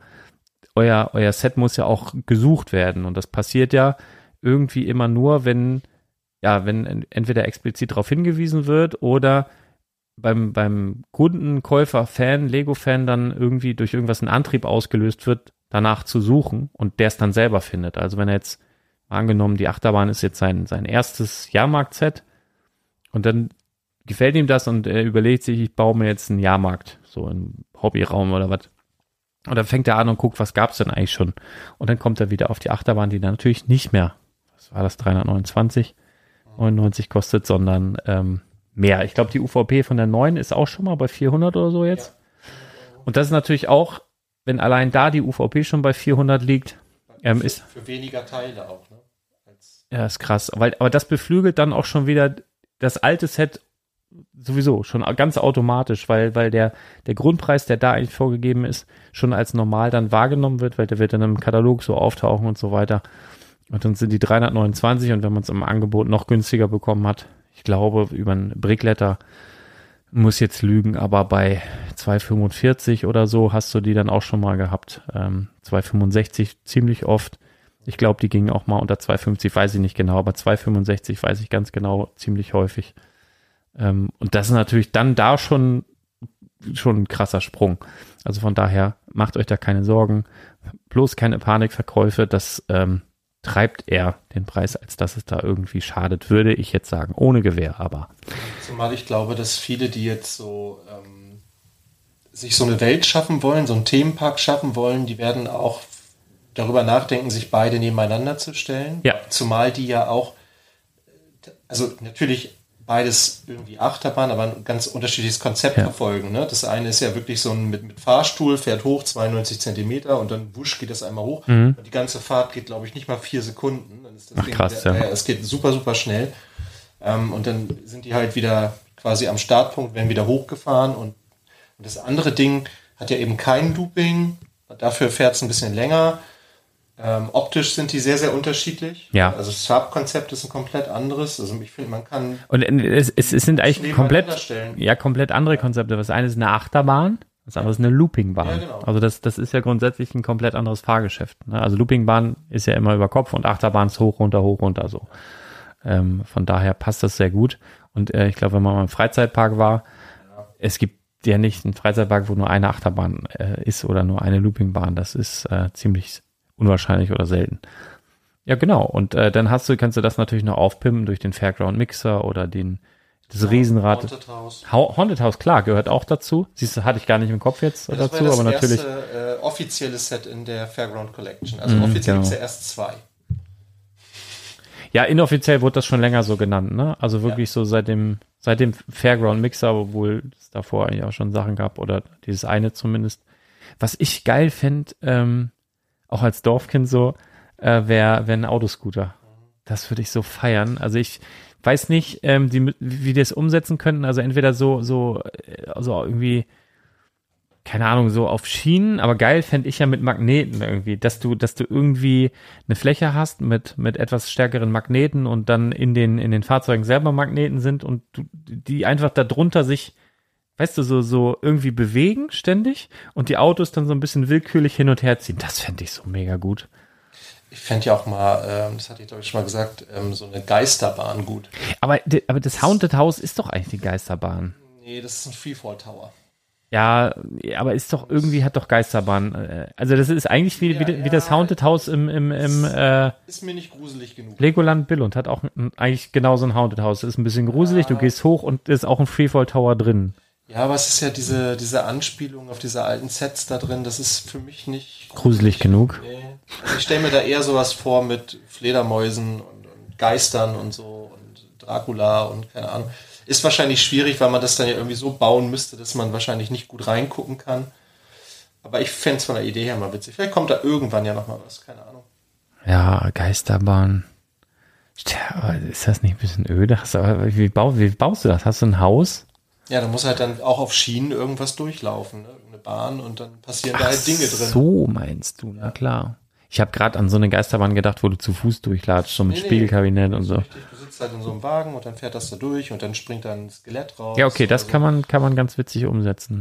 euer, euer Set muss ja auch gesucht werden und das passiert ja irgendwie immer nur, wenn, ja, wenn entweder explizit darauf hingewiesen wird oder beim, beim Kunden, Käufer, Fan, Lego-Fan dann irgendwie durch irgendwas ein Antrieb ausgelöst wird, danach zu suchen und der es dann selber findet. Also wenn er jetzt, mal angenommen, die Achterbahn ist jetzt sein, sein erstes Jahrmarkt-Set und dann gefällt ihm das und er überlegt sich, ich baue mir jetzt einen Jahrmarkt, so einen Hobbyraum oder was. Und dann fängt er an und guckt, was gab es denn eigentlich schon? Und dann kommt er wieder auf die Achterbahn, die dann natürlich nicht mehr, was war das, dreihundertneunundzwanzig, neunundneunzig kostet, sondern ähm, mehr. Ich glaube, die U V P von der neuen ist auch schon mal bei vierhundert oder so jetzt. Ja. Und das ist natürlich auch, wenn allein da die U V P schon bei vierhundert liegt, ähm, für, ist für weniger Teile auch, ne? Als ja, ist krass. Weil, aber das beflügelt dann auch schon wieder das alte Set sowieso schon ganz automatisch, weil, weil der, der Grundpreis, der da eigentlich vorgegeben ist, schon als normal dann wahrgenommen wird, weil der wird dann im Katalog so auftauchen und so weiter. Und dann sind die dreihundertneunundzwanzig und wenn man es im Angebot noch günstiger bekommen hat, ich glaube, über ein Brickletter, muss jetzt lügen, aber bei zwei fünfundvierzig oder so hast du die dann auch schon mal gehabt. Ähm, zwei fünfundsechzig ziemlich oft. Ich glaube, die gingen auch mal unter zwei fünfzig, weiß ich nicht genau, aber zwei fünfundsechzig weiß ich ganz genau, ziemlich häufig. Ähm, und das ist natürlich dann da schon, schon ein krasser Sprung. Also von daher, macht euch da keine Sorgen. Bloß keine Panikverkäufe, das ähm, treibt eher den Preis, als dass es da irgendwie schadet, würde ich jetzt sagen. Ohne Gewehr, aber. Zumal ich glaube, dass viele, die jetzt so ähm, sich so eine Welt schaffen wollen, so einen Themenpark schaffen wollen, die werden auch darüber nachdenken, sich beide nebeneinander zu stellen. Ja. Zumal die ja auch, also natürlich beides irgendwie Achterbahn, aber ein ganz unterschiedliches Konzept ja. verfolgen. Ne? Das eine ist ja wirklich so ein mit, mit Fahrstuhl, fährt hoch, zweiundneunzig Zentimeter und dann wusch geht das einmal hoch. Mhm. Und die ganze Fahrt geht, glaube ich, nicht mal vier Sekunden. Dann ist das Ach, Ding krass, wieder, ja. äh, es geht super, super schnell. Ähm, und dann sind die halt wieder quasi am Startpunkt, werden wieder hochgefahren. Und, und das andere Ding hat ja eben kein Looping. Dafür fährt es ein bisschen länger. Ähm, optisch sind die sehr, sehr unterschiedlich. Ja. Also das Farbkonzept ist ein komplett anderes. Also ich finde, man kann und es, es, es sind eigentlich komplett, stellen. ja, komplett andere ja. Konzepte. Das eine ist eine Achterbahn, das andere ist eine Loopingbahn. Ja, genau. Also das, das ist ja grundsätzlich ein komplett anderes Fahrgeschäft. Ne? Also Loopingbahn ist ja immer über Kopf und Achterbahn ist hoch, runter, hoch, runter so. Ähm, von daher passt das sehr gut. Und äh, ich glaube, wenn man mal im Freizeitpark war, ja. es gibt ja nicht ein Freizeitpark, wo nur eine Achterbahn äh, ist oder nur eine Loopingbahn. Das ist äh, ziemlich unwahrscheinlich oder selten. Ja, genau. Und äh, dann hast du, kannst du das natürlich noch aufpimpen durch den Fairground Mixer oder den das ja, Riesenrad. Haunted House. Ha- Haunted House, klar, gehört auch dazu. Siehst du, hatte ich gar nicht im Kopf jetzt ja, das dazu, war das aber natürlich. Das erste äh, offizielle Set in der Fairground Collection. Also mm, offiziell genau. Gibt es ja erst zwei. Ja, inoffiziell wurde das schon länger so genannt, ne? Also wirklich ja. so seit dem, seit dem Fairground Mixer, obwohl es davor eigentlich auch schon Sachen gab oder dieses eine zumindest. Was ich geil fände, ähm, auch als Dorfkind so, äh, wäre wär ein Autoscooter. Das würde ich so feiern. Also ich weiß nicht, ähm, die, wie die es umsetzen könnten. Also entweder so, so, also irgendwie, keine Ahnung, so auf Schienen, aber geil fände ich ja mit Magneten irgendwie, dass du, dass du irgendwie eine Fläche hast mit, mit etwas stärkeren Magneten und dann in den, in den Fahrzeugen selber Magneten sind und du, die einfach darunter sich, weißt du, so, so irgendwie bewegen ständig und die Autos dann so ein bisschen willkürlich hin und her ziehen. Das fände ich so mega gut. Ich fände ja auch mal, ähm, das hatte ich glaube ich schon mal gesagt, ähm, so eine Geisterbahn gut. Aber, aber das Haunted House ist doch eigentlich die Geisterbahn. Nee, das ist ein Freefall Tower. Ja, aber ist doch irgendwie, hat doch Geisterbahn. Also das ist eigentlich wie, ja, wie, ja, wie das Haunted House im, im, im äh, ist mir nicht gruselig genug. Legoland Billund hat auch ein, eigentlich genauso ein Haunted House. Ist ein bisschen gruselig, ja. Du gehst hoch und ist auch ein Freefall Tower drin. Ja, aber es ist ja diese, diese Anspielung auf diese alten Sets da drin, das ist für mich nicht gruselig, gruselig genug. Nee. Ich stelle mir da eher sowas vor mit Fledermäusen und, und Geistern und so und Dracula und keine Ahnung. Ist wahrscheinlich schwierig, weil man das dann ja irgendwie so bauen müsste, dass man wahrscheinlich nicht gut reingucken kann. Aber ich fände es von der Idee her mal witzig. Vielleicht kommt da irgendwann ja nochmal was, keine Ahnung. Ja, Geisterbahn. Tja, ist das nicht ein bisschen öde? Wie, bau, wie baust du das? Hast du ein Haus? Ja, da muss halt dann auch auf Schienen irgendwas durchlaufen, ne? Eine Bahn und dann passieren Ach, da halt Dinge drin. So meinst du, na klar. Ich habe gerade an so eine Geisterbahn gedacht, wo du zu Fuß durchlatschst, so mit nee, Spiegelkabinett nee, und so. Richtig. Du sitzt halt in so einem Wagen und dann fährt das da durch und dann springt da ein Skelett raus. Ja, okay, das so. kann man kann man ganz witzig umsetzen.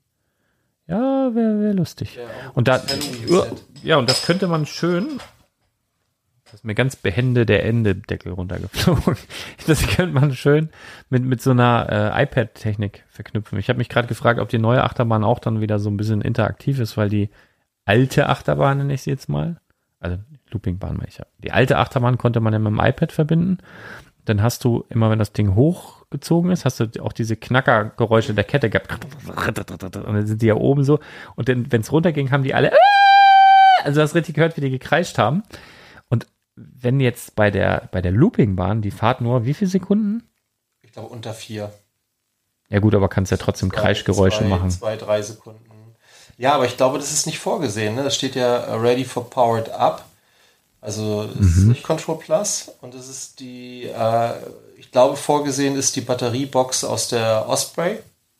Ja, wäre wär lustig. Ja, und da, ja, und das könnte man schön. Da ist mir ganz behende der Endedeckel runtergeflogen. Das könnte man schön mit mit so einer äh, iPad-Technik verknüpfen. Ich habe mich gerade gefragt, ob die neue Achterbahn auch dann wieder so ein bisschen interaktiv ist, weil die alte Achterbahn, nenne ich sie jetzt mal, also Loopingbahn meine ich ja. Die alte Achterbahn konnte man ja mit dem iPad verbinden. Dann hast du immer, wenn das Ding hochgezogen ist, hast du auch diese Knackergeräusche der Kette gehabt. Und dann sind die ja oben so. Und dann, wenn es runterging, haben die alle, also das richtig gehört, wie die gekreischt haben. Und wenn jetzt bei der, bei der Loopingbahn die Fahrt nur, wie viele Sekunden? Ich glaube unter vier. Ja gut, aber kannst ja trotzdem zwei, Kreischgeräusche zwei, machen. Zwei, drei Sekunden. Ja, aber ich glaube, das ist nicht vorgesehen. Ne? Das steht ja Ready for Powered Up. Also es mhm. ist nicht Control Plus. Und es ist die, äh, ich glaube, vorgesehen ist die Batteriebox aus der Osprey.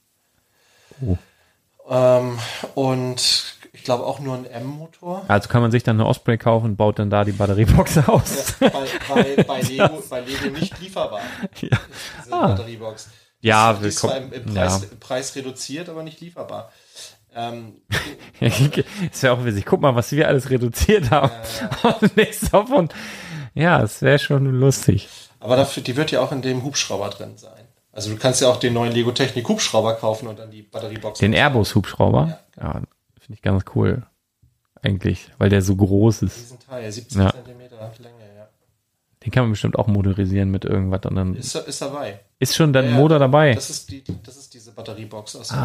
Oh. Ähm, und ich glaube auch nur ein M-Motor. Also kann man sich dann eine Osprey kaufen und baut dann da die Batteriebox aus. Ja, bei, bei, bei, Lego, bei Lego nicht lieferbar. Ja. Diese ah. Batteriebox. Ja, die ist zwar im, im, Preis, ja. im Preis reduziert, aber nicht lieferbar. Ähm, ist ja auch witzig. Guck mal, was wir alles reduziert haben. Ja, ja. Nichts davon. Ja, es wäre schon lustig. Aber dafür, die wird ja auch in dem Hubschrauber drin sein. Also du kannst ja auch den neuen Lego Technik Hubschrauber kaufen und dann die Batteriebox. Den Airbus Hubschrauber? Ja, genau. Ja, finde ich ganz cool. Eigentlich, weil der so groß ist. Diesen Teil, siebzehn ja. Zentimeter Länge, ja. Den kann man bestimmt auch motorisieren mit irgendwas. Und dann ist, ist dabei. Ist schon dann ja, ja, Motor dabei? Das ist, die, das ist diese Batteriebox aus der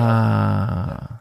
Ah.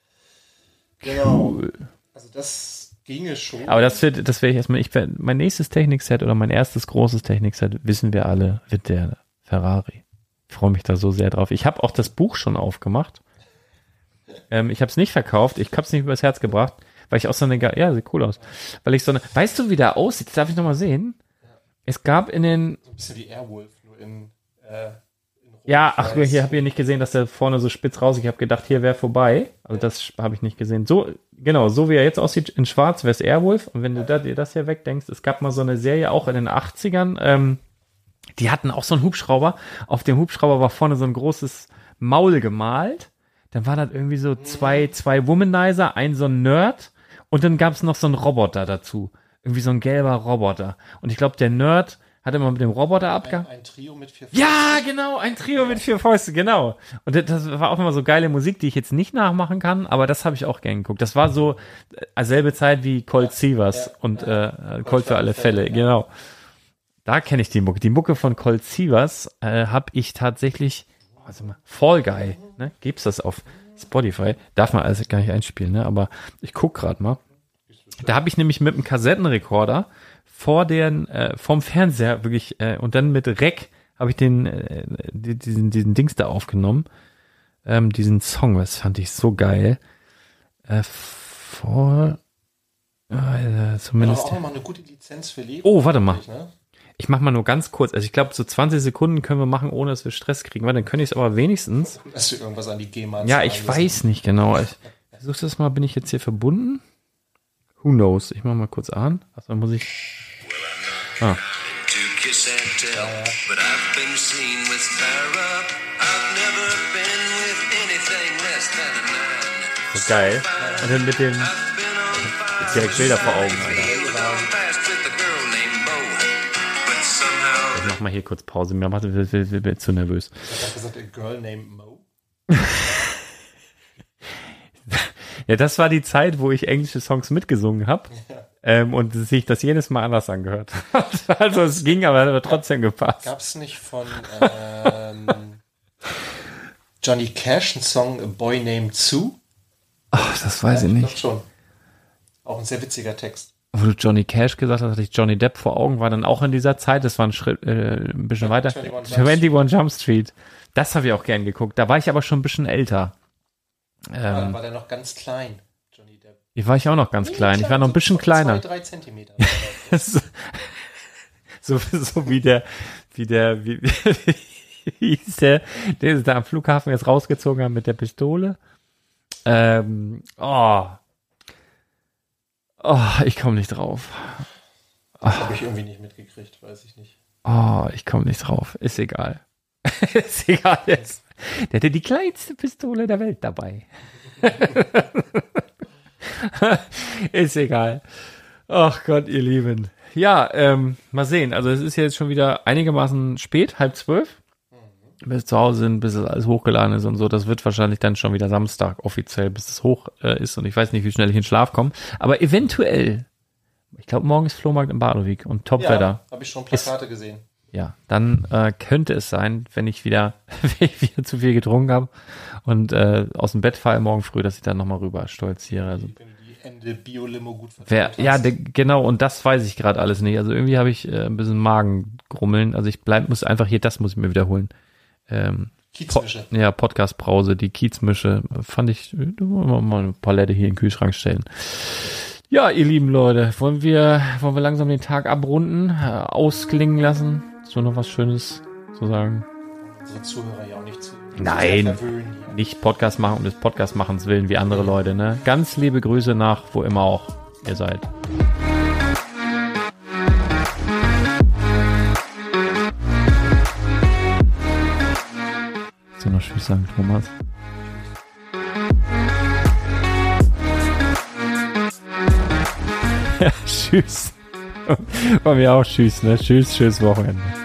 Genau. Cool. Also das ginge schon. Aber das wird, das werde ich erstmal, ich werd, mein nächstes Technikset oder mein erstes großes Technikset, wissen wir alle, wird der Ferrari. Ich freue mich da so sehr drauf. Ich habe auch das Buch schon aufgemacht. Ähm, ich habe es nicht verkauft, ich habe es nicht übers Herz gebracht, weil ich auch so eine, ja, sieht cool aus. Weil ich so eine, weißt du, wie der aussieht? Das darf ich nochmal sehen? Ja. Es gab in den... So ein bisschen wie Airwolf, nur in... Äh Ja, ach, hier habe ich nicht gesehen, dass der vorne so spitz raus ist. Ich habe gedacht, hier wäre vorbei. Also das habe ich nicht gesehen. So, genau, so wie er jetzt aussieht, in schwarz wäre es Airwolf. Und wenn du da, dir das hier wegdenkst, es gab mal so eine Serie auch in den achtzigern, ähm, die hatten auch so einen Hubschrauber. Auf dem Hubschrauber war vorne so ein großes Maul gemalt. Dann war das irgendwie so zwei, zwei Womanizer, ein so ein Nerd. Und dann gab es noch so einen Roboter dazu. Irgendwie so ein gelber Roboter. Und ich glaube, der Nerd Hat immer mit dem Roboter abgehangen. Ein, ein Trio mit vier Fäusten. Ja, genau, ein Trio mit vier Fäusten, genau. Und das, das war auch immer so geile Musik, die ich jetzt nicht nachmachen kann, aber das habe ich auch gern geguckt. Das war so äh, selbe Zeit wie Colt Sievers ja, und ja. Äh, Colt für alle Fälle, Fälle ja. Genau. Da kenne ich die Mucke. Die Mucke von Colt Sievers äh, habe ich tatsächlich, warte mal, Fall Guy, ne? Gibt's das auf Spotify? Darf man alles gar nicht einspielen, ne? Aber ich guck gerade mal. Da habe ich nämlich mit einem Kassettenrekorder vor den, äh, vorm Fernseher wirklich, äh, und dann mit Rec habe ich den, äh, diesen, diesen Dings da aufgenommen. Ähm, diesen Song, das fand ich so geil. Äh, vor, äh, zumindest. Aber auch nochmal eine gute Lizenz für Leben. Oh, warte mal. Ne? Ich mach mal nur ganz kurz, also ich glaube, so zwanzig Sekunden können wir machen, ohne dass wir Stress kriegen, weil dann könnte ich es aber wenigstens. Dass du irgendwas an die GEMA Ja, ich weiß müssen. nicht genau. Ich versuch das mal, bin ich jetzt hier verbunden? Who knows? Ich mach mal kurz an. Achso, muss ich. Ah. So geil. Und dann mit dem direkt Bilder vor Augen, Alter. Ich mach mal hier kurz Pause. Mir macht es zu nervös. Ich hab gesagt, a girl named Mo. Ja, das war die Zeit, wo ich englische Songs mitgesungen habe. Ja. Ähm, und sich das jedes Mal anders angehört. Also es ging, aber hat aber trotzdem gepasst. Gab's nicht von ähm, Johnny Cash einen Song A Boy Named Sue? Ach, das weiß ja, ich nicht. Ich glaube schon. Auch ein sehr witziger Text. Wo du Johnny Cash gesagt hast, hatte ich Johnny Depp vor Augen, war dann auch in dieser Zeit, das war ein Schritt, äh, ein bisschen ja, weiter. einundzwanzig Jump, Jump Street. Das habe ich auch gern geguckt. Da war ich aber schon ein bisschen älter. Ähm, ja, war der noch ganz klein, Johnny Depp. Ich war ich auch noch ganz nee, klein. klein. Ich war noch ein bisschen so kleiner. Zwei, drei Zentimeter. so, so, so wie der, wie der, wie, wie hieß der, der ist da am Flughafen jetzt rausgezogen hat mit der Pistole. Ähm, oh. Oh, ich komme nicht drauf. Oh. Das habe ich irgendwie nicht mitgekriegt, weiß ich nicht. Oh, ich komme nicht drauf. Ist egal. Ist egal jetzt. Der hatte die kleinste Pistole der Welt dabei. Ist egal. Ach Gott, ihr Lieben. Ja, ähm, mal sehen. Also es ist jetzt schon wieder einigermaßen spät, halb zwölf. Mhm. Bis zu Hause sind, bis es alles hochgeladen ist und so. Das wird wahrscheinlich dann schon wieder Samstag offiziell, bis es hoch äh, ist. Und ich weiß nicht, wie schnell ich in Schlaf komme. Aber eventuell, ich glaube, morgen ist Flohmarkt in Badowik und Topwetter. Ja, habe ich schon Plakate ist, gesehen. Ja, dann äh, könnte es sein, wenn ich wieder, wenn ich wieder zu viel getrunken habe und äh, aus dem Bett falle morgen früh, dass ich dann nochmal rüber stolziere. Also, wenn du die Ende Bio-Limo gut verfolgt hast. Ja, de, genau, und das weiß ich gerade alles nicht. Also irgendwie habe ich äh, ein bisschen Magengrummeln. Also ich bleib, muss einfach hier, das muss ich mir wiederholen. Ähm, Kiezmische. Po- ja, Podcast-Brause, die Kiezmische, fand ich, mal eine Palette hier in den Kühlschrank stellen. Ja, ihr lieben Leute, wollen wir, wollen wir langsam den Tag abrunden, äh, ausklingen lassen? So noch was Schönes zu sagen? Unsere Zuhörer ja auch nicht zu. Nein, nicht Podcast machen um des Podcast machens willen wie andere Leute, ne? Ganz liebe Grüße nach, wo immer auch ihr seid. Willst du noch Tschüss sagen, Thomas? Ja, tschüss. Bei mir auch tschüss, ne? Tschüss, tschüss Wochenende.